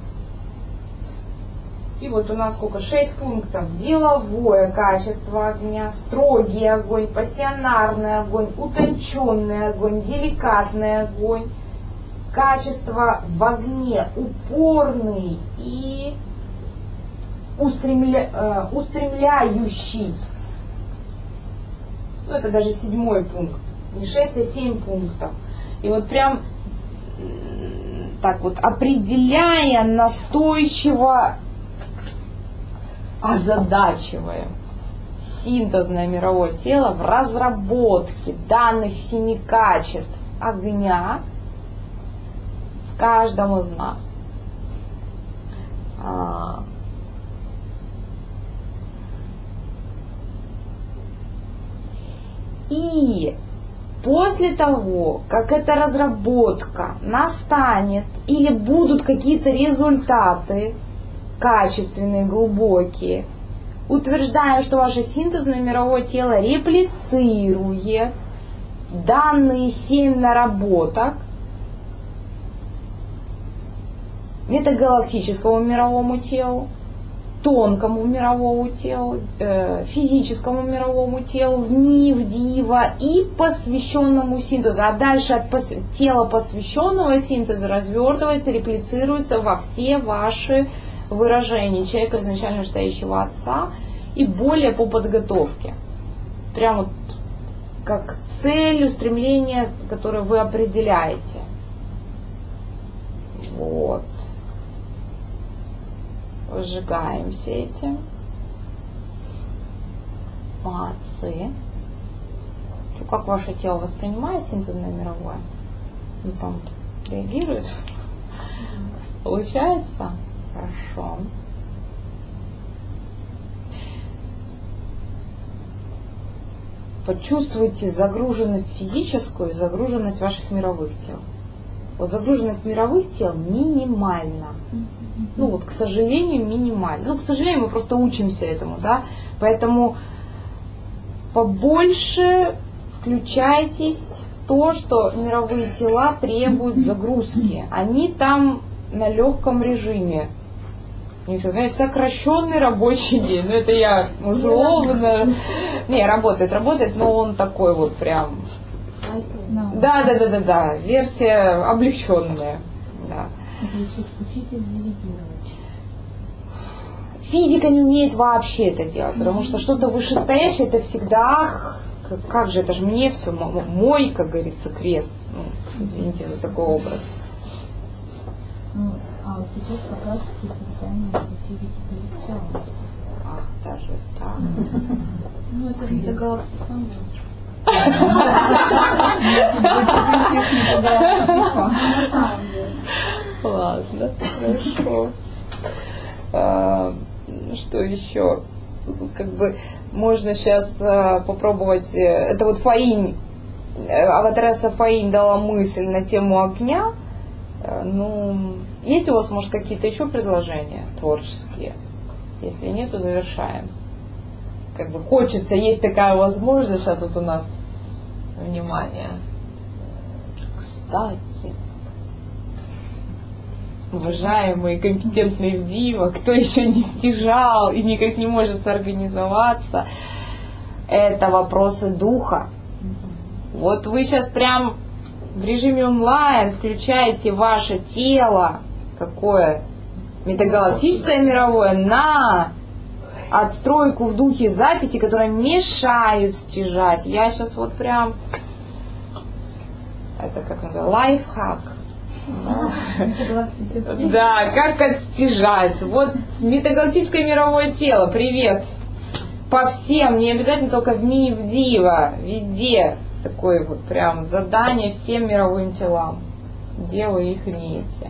И вот у нас сколько? Шесть пунктов. Деловое качество огня, строгий огонь, пассионарный огонь, утонченный огонь, деликатный огонь. Качество в огне упорный и устремля, э, устремляющий. Ну, это даже седьмой пункт. Не шесть, а семь пунктов. И вот прям так вот, определяя настойчиво, озадачиваем синтезное мировое тело в разработке данных семи качеств огня в каждом из нас. И После того, как эта разработка настанет или будут какие-то результаты качественные, глубокие, утверждаем, что ваше синтезное мировое тело реплицирует данные семь наработок метагалактическому мировому телу, тонкому мировому телу, э, физическому мировому телу, в Ни, в Дива и посвященному синтезу. А дальше от пос... тела посвященного синтеза развертывается, реплицируется во все ваши выражения человека изначально настоящего Отца и более по подготовке. Прямо вот как цель, устремление, которое вы определяете. Вот. Сжигаемся этим. Молодцы. Что, как ваше тело воспринимает синтезное мировое? Ну там реагирует? Получается? Хорошо. Почувствуйте загруженность физическую и загруженность ваших мировых тел. Вот загруженность мировых тел минимальна. Ну вот, к сожалению, минимально. Ну, к сожалению, мы просто учимся этому, да. Поэтому побольше включайтесь в то, что мировые тела требуют загрузки. Они там на легком режиме. У них, знаете, сокращенный рабочий день. Ну, это я условно. Не, работает, работает, но он такой вот прям. Да, да, да, да, да. Версия облегченная. Да. Значит, учитесь делегировать. Физика не умеет вообще это делать, потому что что-то вышестоящее это всегда, как же, это же мне все, мой, как говорится, крест. Ну, извините за такой образ. Ну, а сейчас как раз таки состояние этой физики полегчало. Ах, даже так. Ну, это метагалактика. На самом деле. Ладно, хорошо. А, что еще? Тут, тут как бы можно сейчас а, попробовать. Это вот Фаинь, аватаресса Фаинь дала мысль на тему огня. А, ну, есть у вас, может, какие-то еще предложения творческие? Если нет, то завершаем. Как бы хочется, есть такая возможность. Сейчас вот у нас, внимание. Кстати, уважаемые компетентные в Дива, кто еще не стяжал и никак не может сорганизоваться, это вопросы духа. Вот вы сейчас прям в режиме онлайн включаете ваше тело, какое метагалактическое мировое, на отстройку в духе записи, которые мешают стяжать. Я сейчас вот прям, это как называется, лайфхак. Да, как отстяжать. Вот метагалактическое мировое тело, привет. По всем, не обязательно только в Ни и в Дива, везде. Такое вот прям задание всем мировым телам. Где вы их имеете?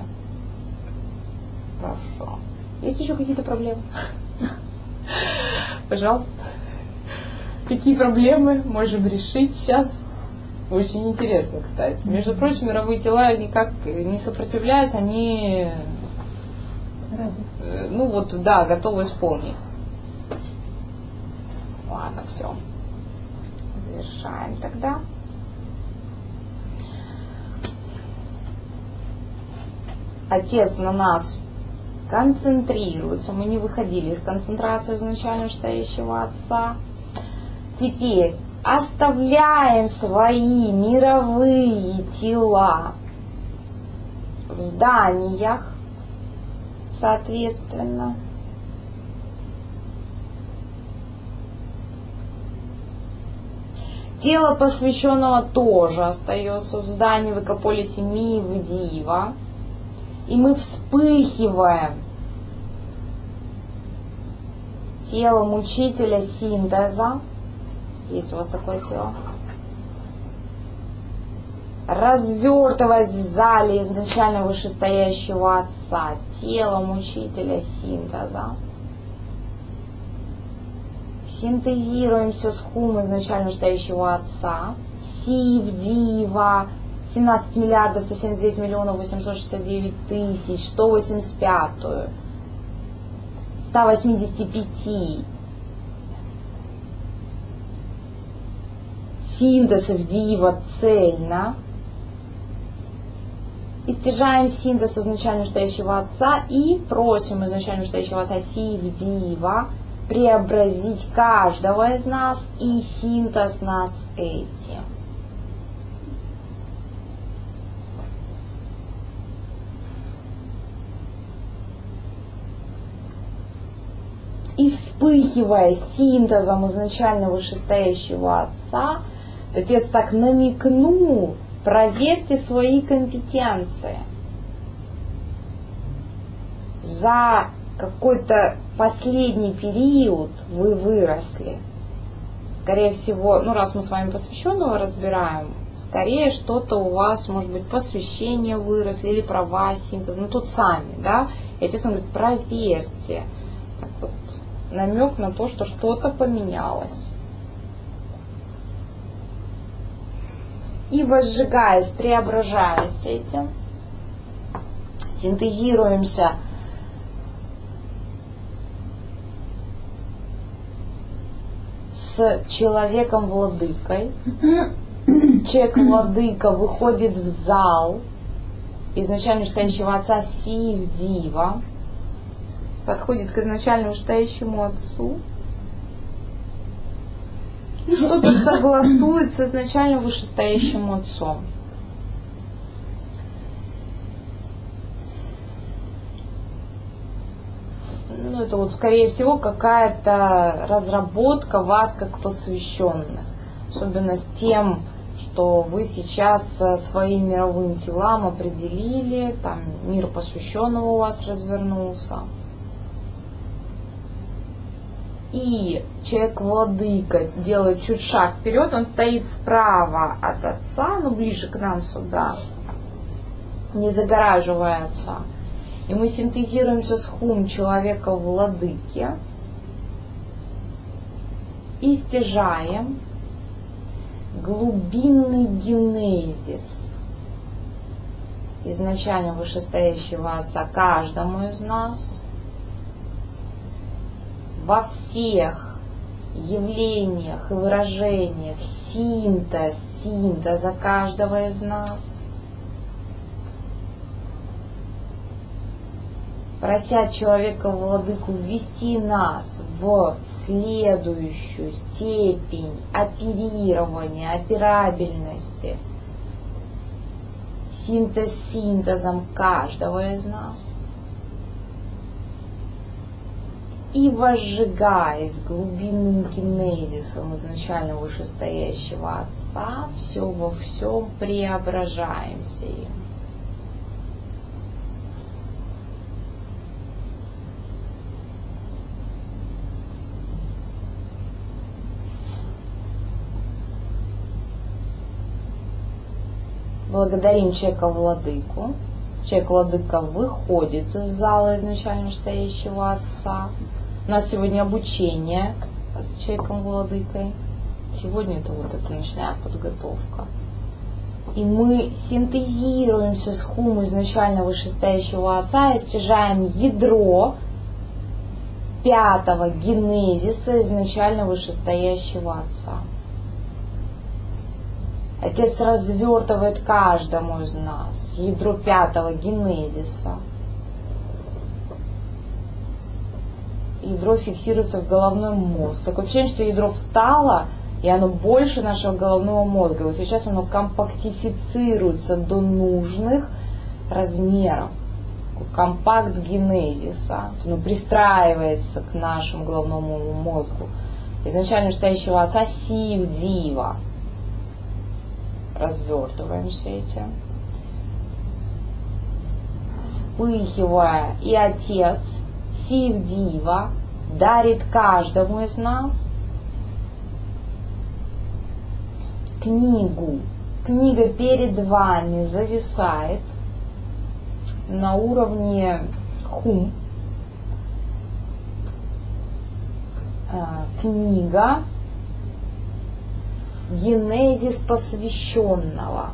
Хорошо. Есть еще какие-то проблемы? Пожалуйста. Какие проблемы можем решить сейчас? Очень интересно, кстати. Между прочим, мировые тела никак не сопротивляются, они, ну вот, да, готовы исполнить. Ладно, все. Завершаем тогда. Отец на нас концентрируется. Мы не выходили из концентрации изначально стоящего Отца. Теперь оставляем свои мировые тела в зданиях, соответственно. Тело посвященного тоже остается в здании, в Экополисе Ми, в Дива. И мы вспыхиваем телом учителя синтеза. Есть у вас такое тело? Развертываясь в зале изначально вышестоящего Отца, телом учителя синтеза. синтезируемся с хум изначально стоящего Отца, Сив, Дива, семнадцать миллиардов сто семьдесят девять миллионов восемьсот шестьдесят девять тысяч, сто восемьдесят пятую, сто восемьдесят пять синтезов Дива цельно, и стяжаем синтез изначально стоящего Отца и просим изначально стоящего Отца Сив, Дива преобразить каждого из нас и синтез нас этим. И вспыхивая синтезом изначально вышестоящего Отца, Отец так намекнул: проверьте свои компетенции. За какой-то последний период вы выросли. Скорее всего, ну раз мы с вами посвященного разбираем, скорее что-то у вас, может быть, посвящение выросли или права, синтез, ну тут сами, да. И Отец говорит: проверьте. Так вот, намек на то, что что-то поменялось. И возжигаясь, преображаясь этим, синтезируемся с человеком-владыкой. Человек-владыка выходит в зал изначально вышестоящего Отца Сив, Дива, подходит к изначально вышестоящему Отцу и что-то согласует с изначально вышестоящим Отцом. Ну, это вот, скорее всего, какая-то разработка вас как посвященных. Особенно с тем, что вы сейчас своим мировым телам определили, там мир посвященного у вас развернулся. И человек-владыка делает чуть шаг вперед, он стоит справа от Отца, ну ближе к нам сюда, не загораживая Отца. И мы синтезируемся с хум человека-владыки и стяжаем глубинный генезис изначально вышестоящего Отца каждому из нас во всех явлениях и выражениях, синтез, синтеза каждого из нас, прося человека-владыку ввести нас в следующую степень оперирования, операбельности, синтез синтезом каждого из нас. И возжигаясь глубинным генезисом изначально вышестоящего Отца, все во всем преображаемся им. Благодарим человека-владыку. Человек-владыка выходит из зала изначально стоящего Отца. У нас сегодня обучение с человеком-владыкой. Сегодня это вот эта ночная подготовка. И мы синтезируемся с хум изначально вышестоящего Отца и стяжаем ядро пятого генезиса изначально вышестоящего Отца. Отец развертывает каждому из нас ядро пятого генезиса. Ядро фиксируется в головной мозг. Такое ощущение, что ядро встало, и оно больше нашего головного мозга. Вот сейчас оно компактифицируется до нужных размеров. Компакт генезиса. Оно пристраивается к нашему головному мозгу. Изначально стоящего Отца Сив, Дива. Развертываемся этим. Вспыхивая, и Отец Сив, Дива дарит каждому из нас книгу. Книга перед вами зависает на уровне хум. книга «Генезис посвященного».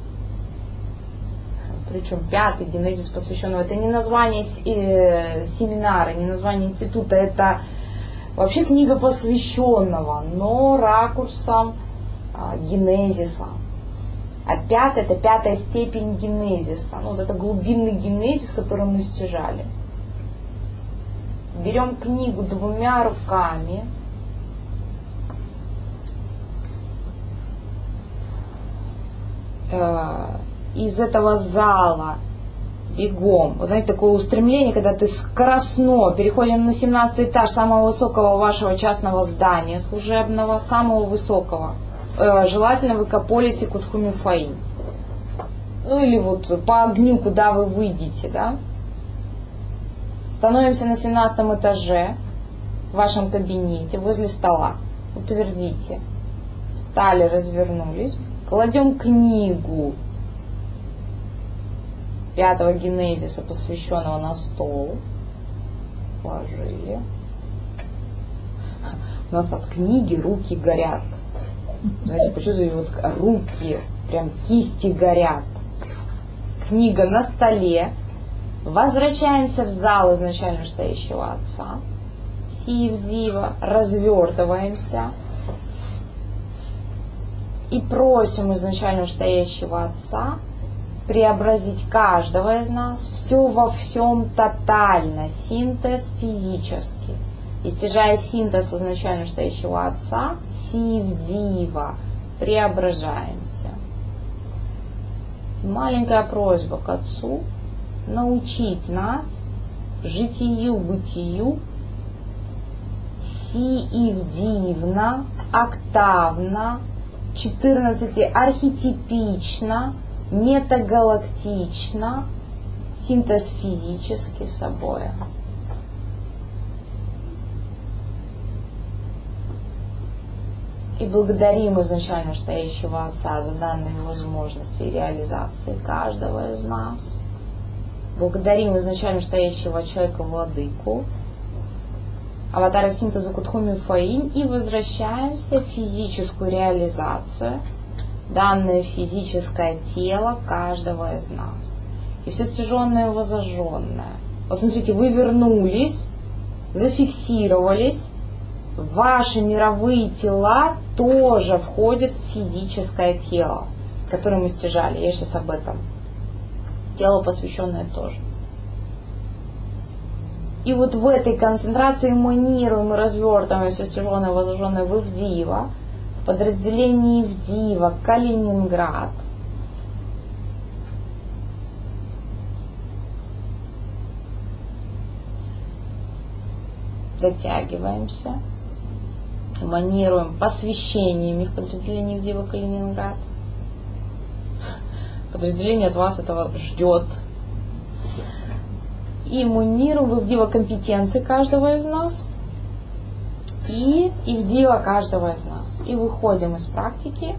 Причем пятый «Генезис посвященного». Это не название э, семинара, не название института, это вообще книга посвященного, но ракурсом э, генезиса. А пятый — это пятая степень генезиса. Ну, вот это глубинный генезис, который мы стяжали. Берем книгу двумя руками. Э, из этого зала бегом. Вы знаете, такое устремление, когда ты скоростно, переходим на семнадцатый этаж самого высокого вашего частного здания служебного, самого высокого. Э, желательно в Экополисе Кутху-Мифаим. Ну или вот по огню, куда вы выйдете, да? Становимся на семнадцатом этаже в вашем кабинете, возле стола. Утвердите. Встали, развернулись. Кладем книгу пятого генезиса, посвященного, на стол. Положили. У нас от книги руки горят. Знаете, почувствуйте, вот руки, прям кисти горят. Книга на столе. Возвращаемся в зал изначально стоящего Отца. Сиевдива. Развертываемся. И просим изначально стоящего Отца преобразить каждого из нас, все во всем тотально, синтез физический. И стяжая синтез изначально стоящего Отца, Сиевдива, преображаемся. Маленькая просьба к Отцу научить нас житию-бытию сиевдивно, октавно, четырнадцатиархетипично, метагалактично, синтез физически собой. И благодарим изначально стоящего Отца за данные возможности и реализации каждого из нас. Благодарим изначально стоящего человека-владыку, аватара синтеза Кутху-Мифаим, и возвращаемся в физическую реализацию, данное физическое тело каждого из нас. И все стяженное и возожженное. Вот смотрите, вы вернулись, зафиксировались, ваши мировые тела тоже входят в физическое тело, которое мы стяжали. Я сейчас об этом. Тело, посвященное тоже. И вот в этой концентрации манируем и развертываем все стяженное и возожженное в Ивдива, в подразделении Ивдива Калининград. Дотягиваемся, манируем посвящениями в подразделении Ивдива Калининград. Подразделение от вас этого ждет. И иммунируем Ивдива компетенции каждого из нас и Ивдива каждого из нас. И выходим из практики.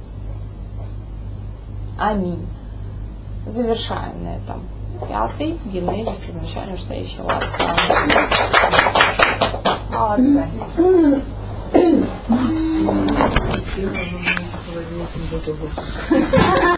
Аминь. Завершаем на этом пятый генезис изначально стоящего Отца. Молодцы.